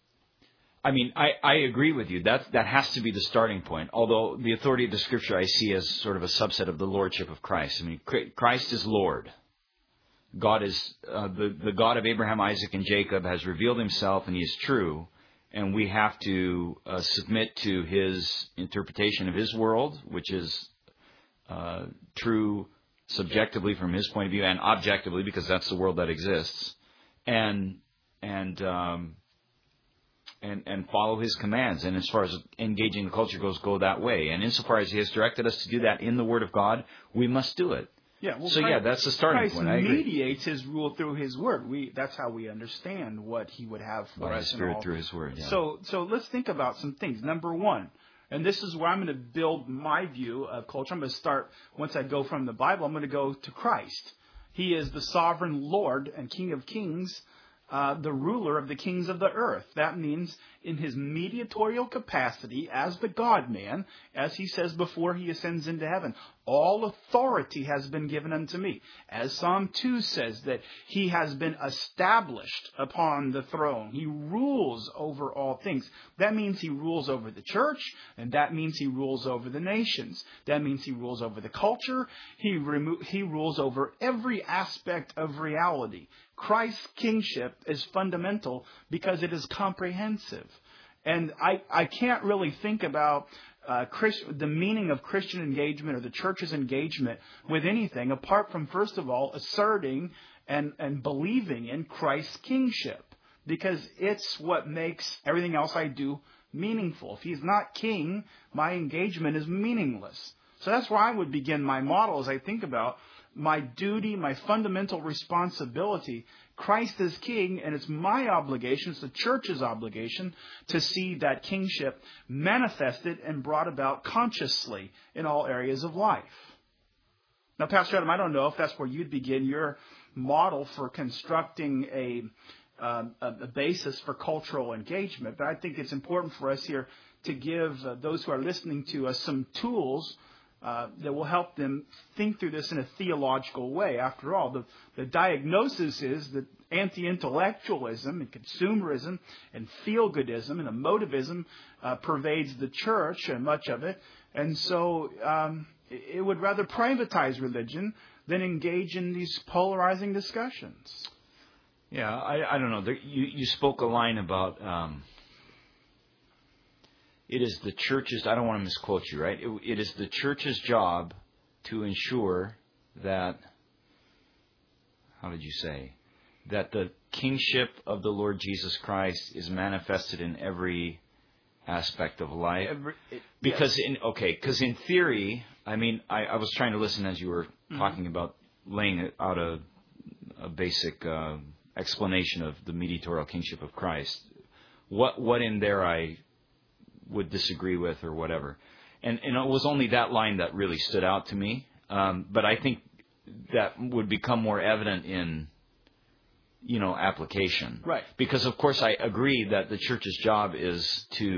I mean, I, I agree with you. That that has to be the starting point. Although the authority of the Scripture I see as sort of a subset of the lordship of Christ. I mean, Christ is Lord. God is uh, the the God of Abraham, Isaac, and Jacob has revealed Himself, and He is true. And we have to uh, submit to His interpretation of His world, which is uh, true subjectively from His point of view and objectively, because that's the world that exists, and and um, and and follow His commands. And as far as engaging the culture goes, go that way. And insofar as He has directed us to do that in the Word of God, we must do it. Yeah, well, so Christ, yeah, that's the starting Christ point. I agree. mediates His rule through His Word. We that's how we understand what He would have for By us. His Spirit and all. through His Word. Yeah. So so let's think about some things. Number one, and this is where I'm going to build my view of culture. I'm going to start, once I go from the Bible, I'm going to go to Christ. He is the sovereign Lord and King of Kings uh, the ruler of the kings of the earth. That means in his mediatorial capacity as the God-man, as he says before he ascends into heaven, all authority has been given unto me. As Psalm two says, that he has been established upon the throne. He rules over all things. That means he rules over the church, and that means he rules over the nations. That means he rules over the culture. He, remo- he rules over every aspect of reality. Christ's kingship is fundamental because it is comprehensive. And I, I can't really think about uh, Christ, the meaning of Christian engagement or the church's engagement with anything apart from, first of all, asserting and, and believing in Christ's kingship. Because it's what makes everything else I do meaningful. If he's not king, my engagement is meaningless. So that's where I would begin my model as I think about my duty, my fundamental responsibility. Christ is king, and it's my obligation, it's the church's obligation, to see that kingship manifested and brought about consciously in all areas of life. Now, Pastor Adam, I don't know if that's where you'd begin your model for constructing a, um, a basis for cultural engagement, but I think it's important for us here to give uh, those who are listening to us some tools Uh, that will help them think through this in a theological way. After all, the, the diagnosis is that anti-intellectualism and consumerism and feel-goodism and emotivism uh, pervades the church and much of it. And so um, it, it would rather privatize religion than engage in these polarizing discussions. Yeah, I, I don't know. There, you, you spoke a line about... Um It is the church's, I don't want to misquote you, right? It, it is the church's job to ensure that, how did you say, that the kingship of the Lord Jesus Christ is manifested in every aspect of life. Every, it, because, yes. in okay, because in theory, I mean, I, I was trying to listen as you were mm-hmm. talking about laying out a, a basic uh, explanation of the mediatorial kingship of Christ. What, what in there I... would disagree with or whatever. And, and it was only that line that really stood out to me. Um, but I think that would become more evident in, you know, application. Right. Because, of course, I agree that the church's job is to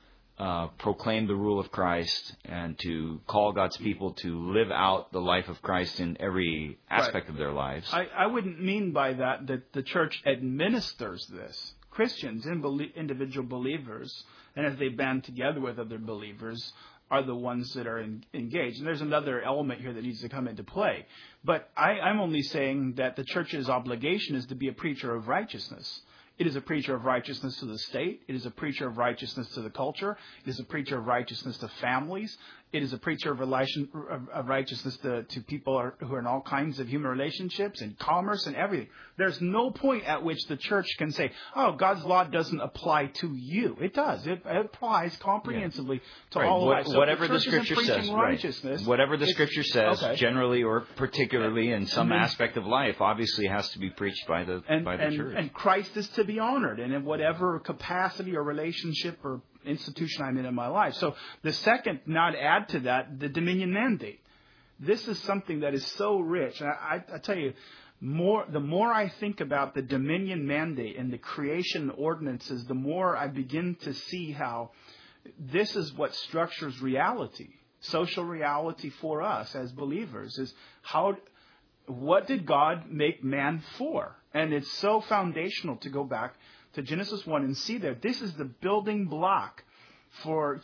uh, proclaim the rule of Christ and to call God's people to live out the life of Christ in every aspect right. of their lives. I, I wouldn't mean by that that the church administers this. Christians, individual believers, and as they band together with other believers, are the ones that are in, engaged. And there's another element here that needs to come into play. But I, I'm only saying that the church's obligation is to be a preacher of righteousness. It is a preacher of righteousness to the state. It is a preacher of righteousness to the culture. It is a preacher of righteousness to families. It is a preacher of, relation, of righteousness to, to people who are in all kinds of human relationships and commerce and everything. There's no point at which the church can say, oh, God's law doesn't apply to you. It does. It, it applies comprehensively yeah. to right. all what, life. So whatever the, the scripture says, right. Whatever the scripture says, okay. generally or particularly in some then, aspect of life, obviously has to be preached by the, and, by the and, church. And Christ is to be honored, and in whatever capacity or relationship or institution I'm in in my life. So the second, now to add to that, the dominion mandate. This is something that is so rich. And I, I, I tell you, more the more I think about the dominion mandate and the creation ordinances, the more I begin to see how this is what structures reality, social reality for us as believers. Is how, what did God make man for? And it's so foundational to go back to Genesis one and see that this is the building block for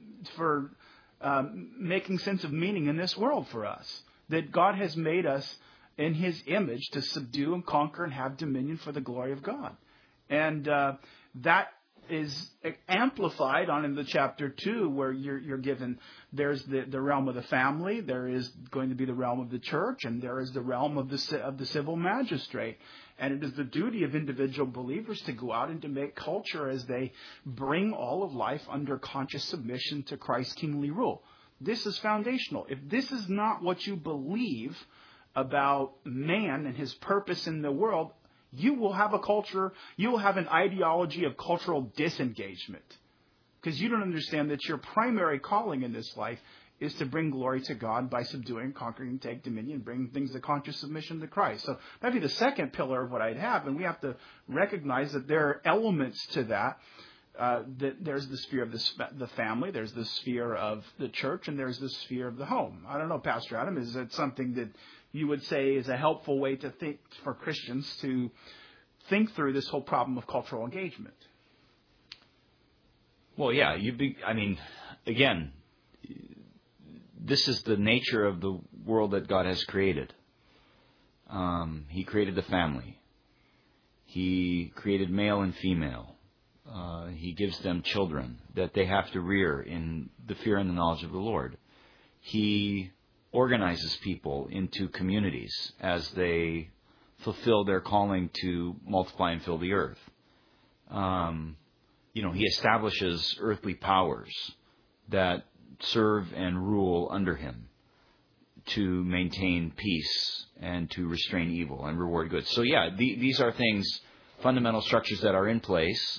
for um, making sense of meaning in this world for us. That God has made us in His image to subdue and conquer and have dominion for the glory of God. And uh, that is amplified on in the chapter two, where you're, you're given, there's the, the realm of the family, there is going to be the realm of the church, and there is the realm of the of the civil magistrate. And it is the duty of individual believers to go out and to make culture as they bring all of life under conscious submission to Christ's kingly rule. This is foundational. If this is not what you believe about man and his purpose in the world, you will have a culture, you will have an ideology of cultural disengagement. Because you don't understand that your primary calling in this life is to bring glory to God by subduing, conquering, take dominion, bring things to conscious submission to Christ. So that'd be the second pillar of what I'd have, and we have to recognize that there are elements to that. Uh, that there's the sphere of the, the family, there's the sphere of the church, and there's the sphere of the home. I don't know, Pastor Adam, is that something that you would say is a helpful way to think for Christians to think through this whole problem of cultural engagement? Well, yeah, you'd be, I mean, again, this is the nature of the world that God has created. Um, he created the family. He created male and female. Uh, he gives them children that they have to rear in the fear and the knowledge of the Lord. He organizes people into communities as they fulfill their calling to multiply and fill the earth. Um, you know, he establishes earthly powers that serve and rule under him to maintain peace and to restrain evil and reward good. So, yeah, the, these are things, fundamental structures that are in place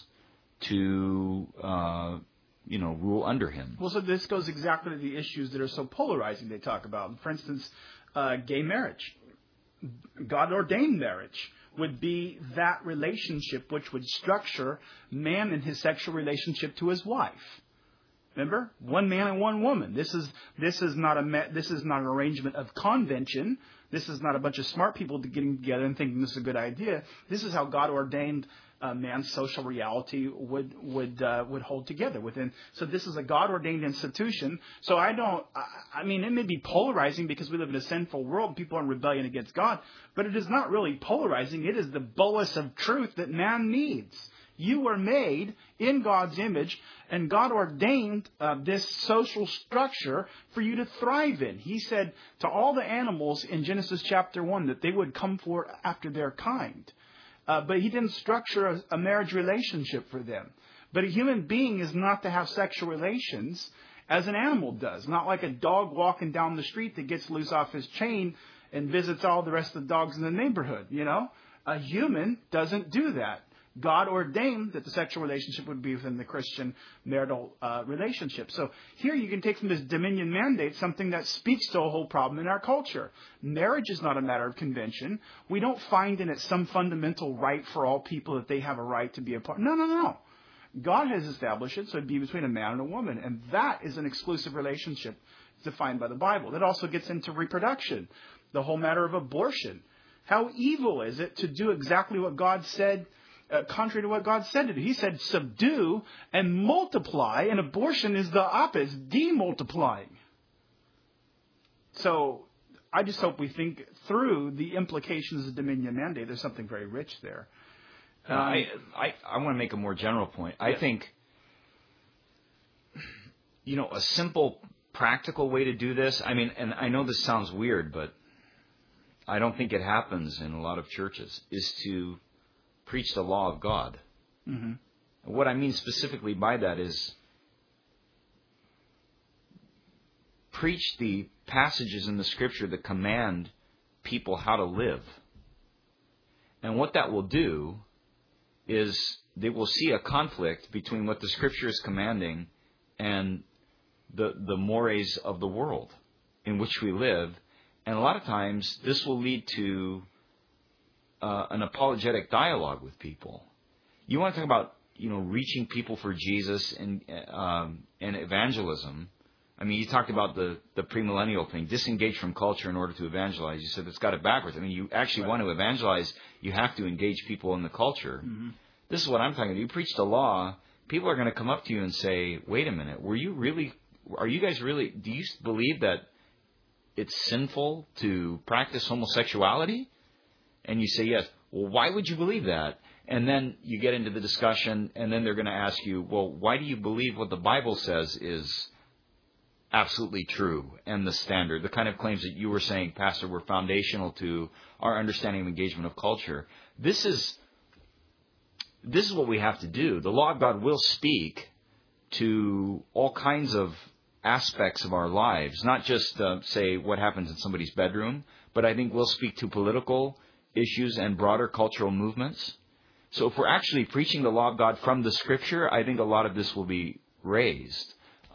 to, uh, you know, rule under him. Well, so this goes exactly to the issues that are so polarizing they talk about. For instance, uh, gay marriage. God-ordained marriage would be that relationship which would structure man in his sexual relationship to his wife. Remember, one man and one woman. This is this is not a this is not an arrangement of convention. This is not a bunch of smart people getting together and thinking this is a good idea. This is how God ordained uh, man's social reality would would uh, would hold together within. So this is a God ordained institution. So I don't. I, I mean, it may be polarizing because we live in a sinful world. People are in rebellion against God, but it is not really polarizing. It is the bolus of truth that man needs. You were made in God's image, and God ordained uh, this social structure for you to thrive in. He said to all the animals in Genesis chapter one that they would come forth after their kind. Uh, but he didn't structure a, a marriage relationship for them. But a human being is not to have sexual relations as an animal does. Not like a dog walking down the street that gets loose off his chain and visits all the rest of the dogs in the neighborhood, you know. A human doesn't do that. God ordained that the sexual relationship would be within the Christian marital uh, relationship. So here you can take from this dominion mandate something that speaks to a whole problem in our culture. Marriage is not a matter of convention. We don't find in it some fundamental right for all people that they have a right to be a part. No, no, no. God has established it so it'd be between a man and a woman. And that is an exclusive relationship defined by the Bible. That also gets into reproduction, the whole matter of abortion. How evil is it to do exactly what God said Uh, contrary to what God said to do? He said, subdue and multiply, and abortion is the opposite, demultiplying. So I just hope we think through the implications of the dominion mandate. There's something very rich there. Um, I, I, I want to make a more general point. I yeah. think, you know, a simple, practical way to do this, I mean, and I know this sounds weird, but I don't think it happens in a lot of churches, is to preach the law of God. Mm-hmm. What I mean specifically by that is preach the passages in the Scripture that command people how to live. And what that will do is they will see a conflict between what the Scripture is commanding and the, the mores of the world in which we live. And a lot of times this will lead to Uh, an apologetic dialogue with people. You want to talk about, you know, reaching people for Jesus and um, and evangelism. I mean, you talked about the, the premillennial thing, disengage from culture in order to evangelize. You said it's got it backwards. I mean, you actually right. want to evangelize, you have to engage people in the culture. Mm-hmm. This is what I'm talking about. You preach the law, people are going to come up to you and say, wait a minute, were you really, are you guys really, do you believe that it's sinful to practice homosexuality? And you say, yes. Well, why would you believe that? And then you get into the discussion, and then they're going to ask you, well, why do you believe what the Bible says is absolutely true and the standard? The kind of claims that you were saying, Pastor, were foundational to our understanding of engagement of culture. This is this is what we have to do. The law of God will speak to all kinds of aspects of our lives, not just, uh, say, what happens in somebody's bedroom, but I think we'll speak to political issues and broader cultural movements. So if we're actually preaching the law of God from the Scripture, I think a lot of this will be raised.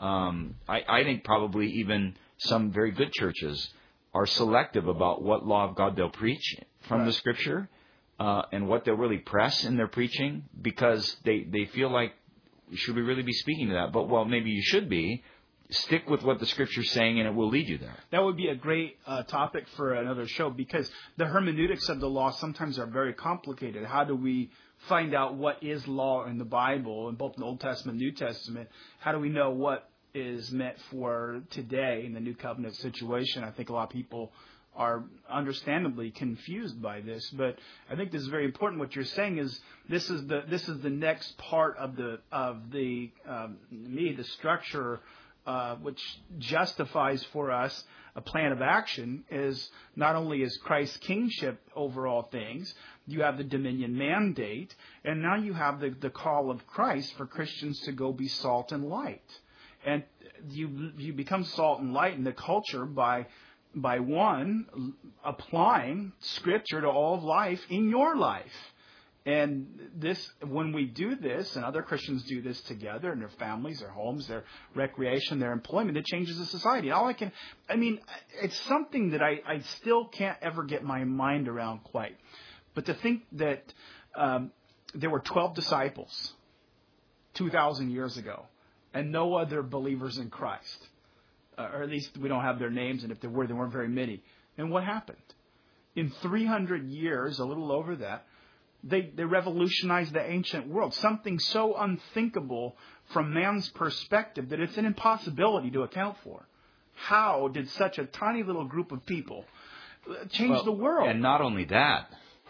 Um, I, I think probably even some very good churches are selective about what law of God they'll preach from right. the Scripture uh, and what they'll really press in their preaching, because they, they feel like, should we really be speaking to that? But, well, maybe you should be. Stick with what the Scripture's saying, and it will lead you there. That would be a great uh, topic for another show, because the hermeneutics of the law sometimes are very complicated. How do we find out what is law in the Bible, in both the Old Testament and New Testament? How do we know what is meant for today in the New Covenant situation? I think a lot of people are understandably confused by this, but I think this is very important. What you're saying is this is the this is the next part of the of the um, me the structure uh, which justifies for us a plan of action. Is not only is Christ's kingship over all things, you have the dominion mandate, and now you have the the call of Christ for Christians to go be salt and light, and you you become salt and light in the culture by. by one, applying Scripture to all of life in your life. And this, when we do this, and other Christians do this together in their families, their homes, their recreation, their employment, it changes the society. All I can, I mean, it's something that I, I still can't ever get my mind around quite. But to think that um, there were twelve disciples two thousand years ago, and no other believers in Christ. Uh, or at least we don't have their names, and if there were, there weren't very many. And what happened? In three hundred years, a little over that, they, they revolutionized the ancient world. Something so unthinkable from man's perspective that it's an impossibility to account for. How did such a tiny little group of people change well, the world? And not only that,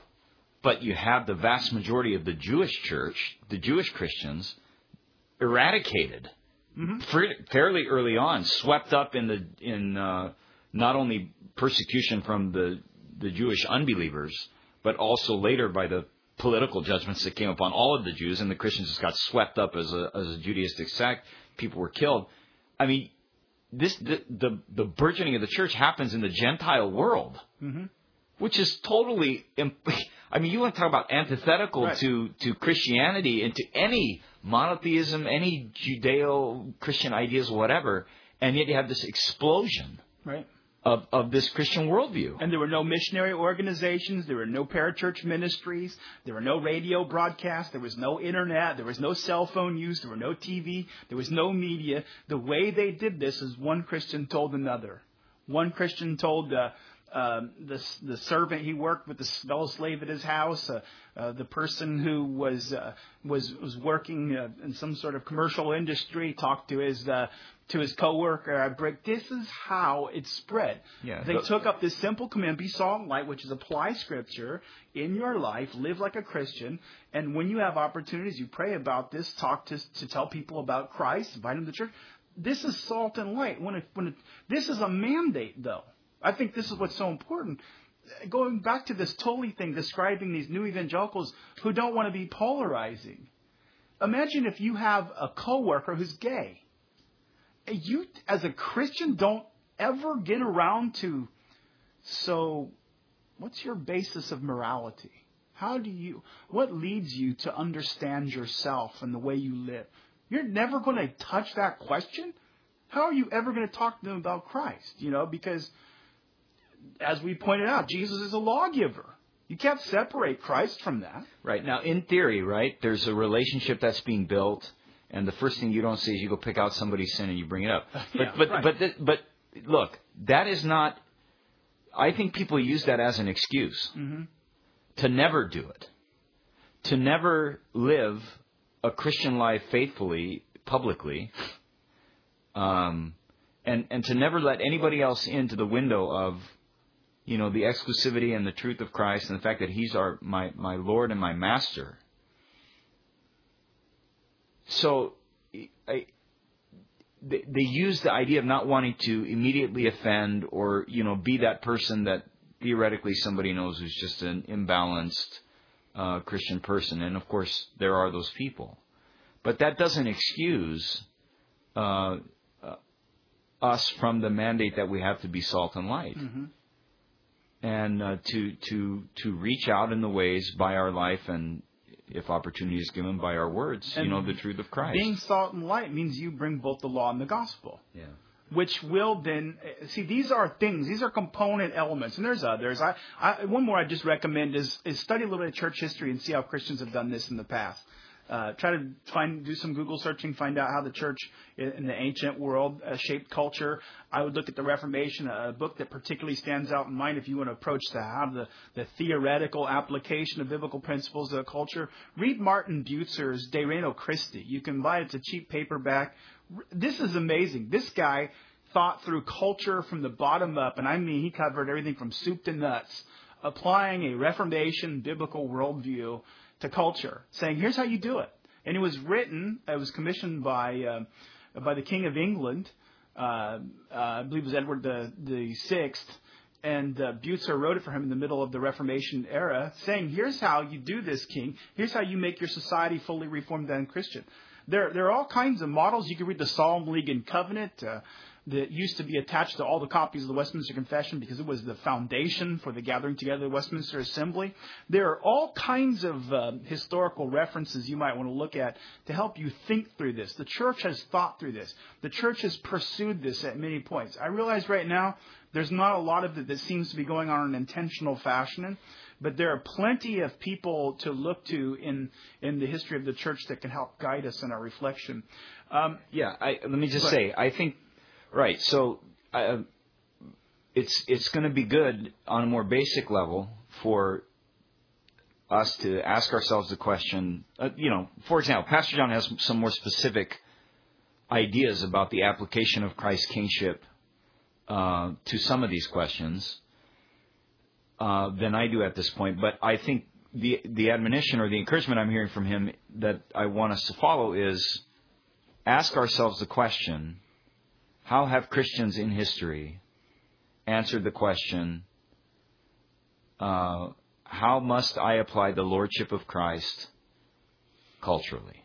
but you have the vast majority of the Jewish church, the Jewish Christians, eradicated. Mm-hmm. Fairly early on, swept up in the in uh, not only persecution from the the Jewish unbelievers, but also later by the political judgments that came upon all of the Jews, and the Christians just got swept up as a as a Judaistic sect. People were killed. I mean, this the the, the burgeoning of the church happens in the Gentile world, mm-hmm. which is totally. I mean, you want to talk about antithetical right. to to Christianity and to any monotheism, any Judeo-Christian ideas, whatever, and yet you have this explosion right. of, of this Christian worldview. And there were no missionary organizations, there were no parachurch ministries, there were no radio broadcasts, there was no internet, there was no cell phone use, there were no T V, there was no media. The way they did this is one Christian told another. One Christian told uh, Uh, the the servant he worked with, the fellow slave at his house, uh, uh, the person who was uh, was was working uh, in some sort of commercial industry, talked to his uh, to his coworker at break. This is how it spread. Yeah, they but, took up this simple command: be salt and light, which is apply Scripture in your life, live like a Christian, and when you have opportunities, you pray about this, talk to to tell people about Christ, invite them to church. This is salt and light. When it, when it, this is a mandate, though. I think this is what's so important. Going back to this Tully thing, describing these new evangelicals who don't want to be polarizing. Imagine if you have a coworker who's gay. You, as a Christian, don't ever get around to, so what's your basis of morality? How do you, what leads you to understand yourself and the way you live? You're never going to touch that question? How are you ever going to talk to them about Christ? You know, because as we pointed out, Jesus is a lawgiver. You can't separate Christ from that. Right. Now, in theory, right, there's a relationship that's being built, and the first thing you don't see is you go pick out somebody's sin and you bring it up. But yeah, but right. but th- but look, that is not. I think people use that as an excuse mm-hmm. to never do it, to never live a Christian life faithfully, publicly, um, and and to never let anybody else into the window of, you know, the exclusivity and the truth of Christ and the fact that He's our my, my Lord and my Master. So I, they, they use the idea of not wanting to immediately offend or, you know, be that person that theoretically somebody knows who's just an imbalanced uh, Christian person. And, of course, there are those people. But that doesn't excuse uh, uh, us from the mandate that we have to be salt and light. Mm-hmm. And uh, to to to reach out in the ways by our life and if opportunity is given by our words, And you know, the truth of Christ. Being salt and light means you bring both the law and the gospel. Yeah. Which will then, see, these are things, these are component elements, and there's others. I, I, one more I just recommend is, is study a little bit of church history and see how Christians have done this in the past. Uh, try to find, do some Google searching, find out how the church in the ancient world uh, shaped culture. I would look at the Reformation, a book that particularly stands out in mind if you want to approach the how the, the theoretical application of biblical principles of culture. Read Martin Bucer's De Reino Christi. You can buy it; it's a cheap paperback. This is amazing. This guy thought through culture from the bottom up, and I mean he covered everything from soup to nuts, applying a Reformation biblical worldview to culture, saying, here's how you do it. And it was written, it was commissioned by uh, by the King of England, uh, uh, I believe it was Edward the, the Sixth, and uh, Bucer wrote it for him in the middle of the Reformation era, saying, here's how you do this, King. Here's how you make your society fully reformed and Christian. There, there are all kinds of models. You can read the Psalm, League, and Covenant uh, that used to be attached to all the copies of the Westminster Confession because it was the foundation for the gathering together of the Westminster Assembly. There are all kinds of uh, historical references you might want to look at to help you think through this. The church has thought through this. The church has pursued this at many points. I realize right now there's not a lot of it that seems to be going on in an intentional fashion. But there are plenty of people to look to in, in the history of the church that can help guide us in our reflection. Um, yeah, I, let me just but, say, I think, right, so uh, it's it's going to be good on a more basic level for us to ask ourselves the question, uh, you know, for example, Pastor John has some more specific ideas about the application of Christ's kingship uh, to some of these questions. Uh, than I do at this point, but I think the the admonition or the encouragement I'm hearing from him that I want us to follow is ask ourselves the question, how have Christians in history answered the question, uh, how must I apply the Lordship of Christ culturally?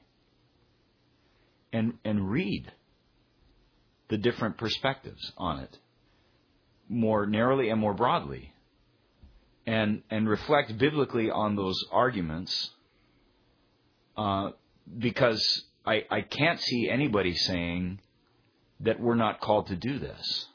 And, and read the different perspectives on it more narrowly and more broadly. And and reflect biblically on those arguments, uh, because I, I can't see anybody saying that we're not called to do this.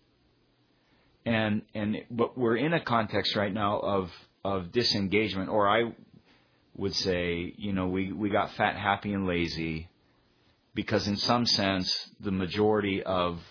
And and but we're in a context right now of of disengagement, or I would say, you know, we, we got fat, happy, and lazy, because in some sense the majority of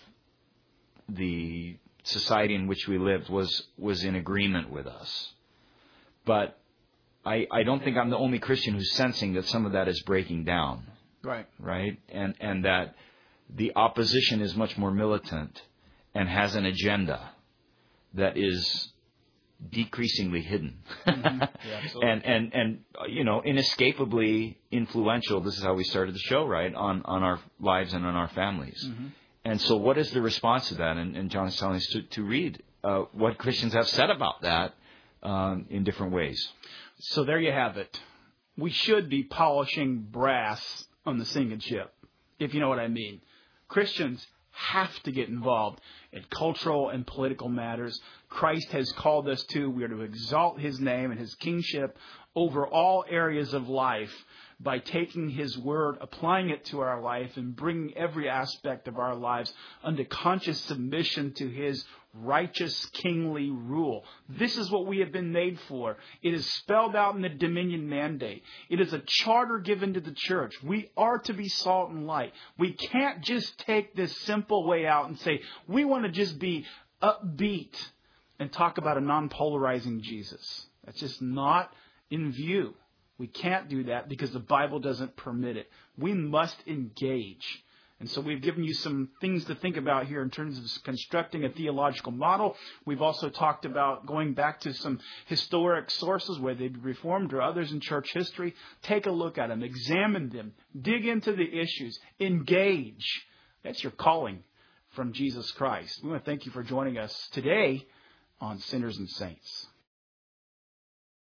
the society in which we lived was was in agreement with us. But I I don't think I'm the only Christian who's sensing that some of that is breaking down. Right. Right? And and that the opposition is much more militant and has an agenda that is decreasingly hidden. Mm-hmm. Yeah, and and and you know, inescapably influential. This is how we started the show, right? On on our lives and on our families. Mm-hmm. And so what is the response to that? And, and John is telling us to, to read uh, what Christians have said about that um, in different ways. So there you have it. We should be polishing brass on the sinking ship, if you know what I mean. Christians have to get involved in cultural and political matters. Christ has called us to. We are to exalt His name and His kingship over all areas of life, by taking His word, applying it to our life, and bringing every aspect of our lives under conscious submission to His righteous kingly rule. This is what we have been made for. It is spelled out in the Dominion Mandate. It is a charter given to the church. We are to be salt and light. We can't just take this simple way out and say, we want to just be upbeat and talk about a non-polarizing Jesus. That's just not in view. We can't do that because the Bible doesn't permit it. We must engage. And so we've given you some things to think about here in terms of constructing a theological model. We've also talked about going back to some historic sources, whether they'd Reformed or others in church history. Take a look at them. Examine them. Dig into the issues. Engage. That's your calling from Jesus Christ. We want to thank you for joining us today on Sinners and Saints.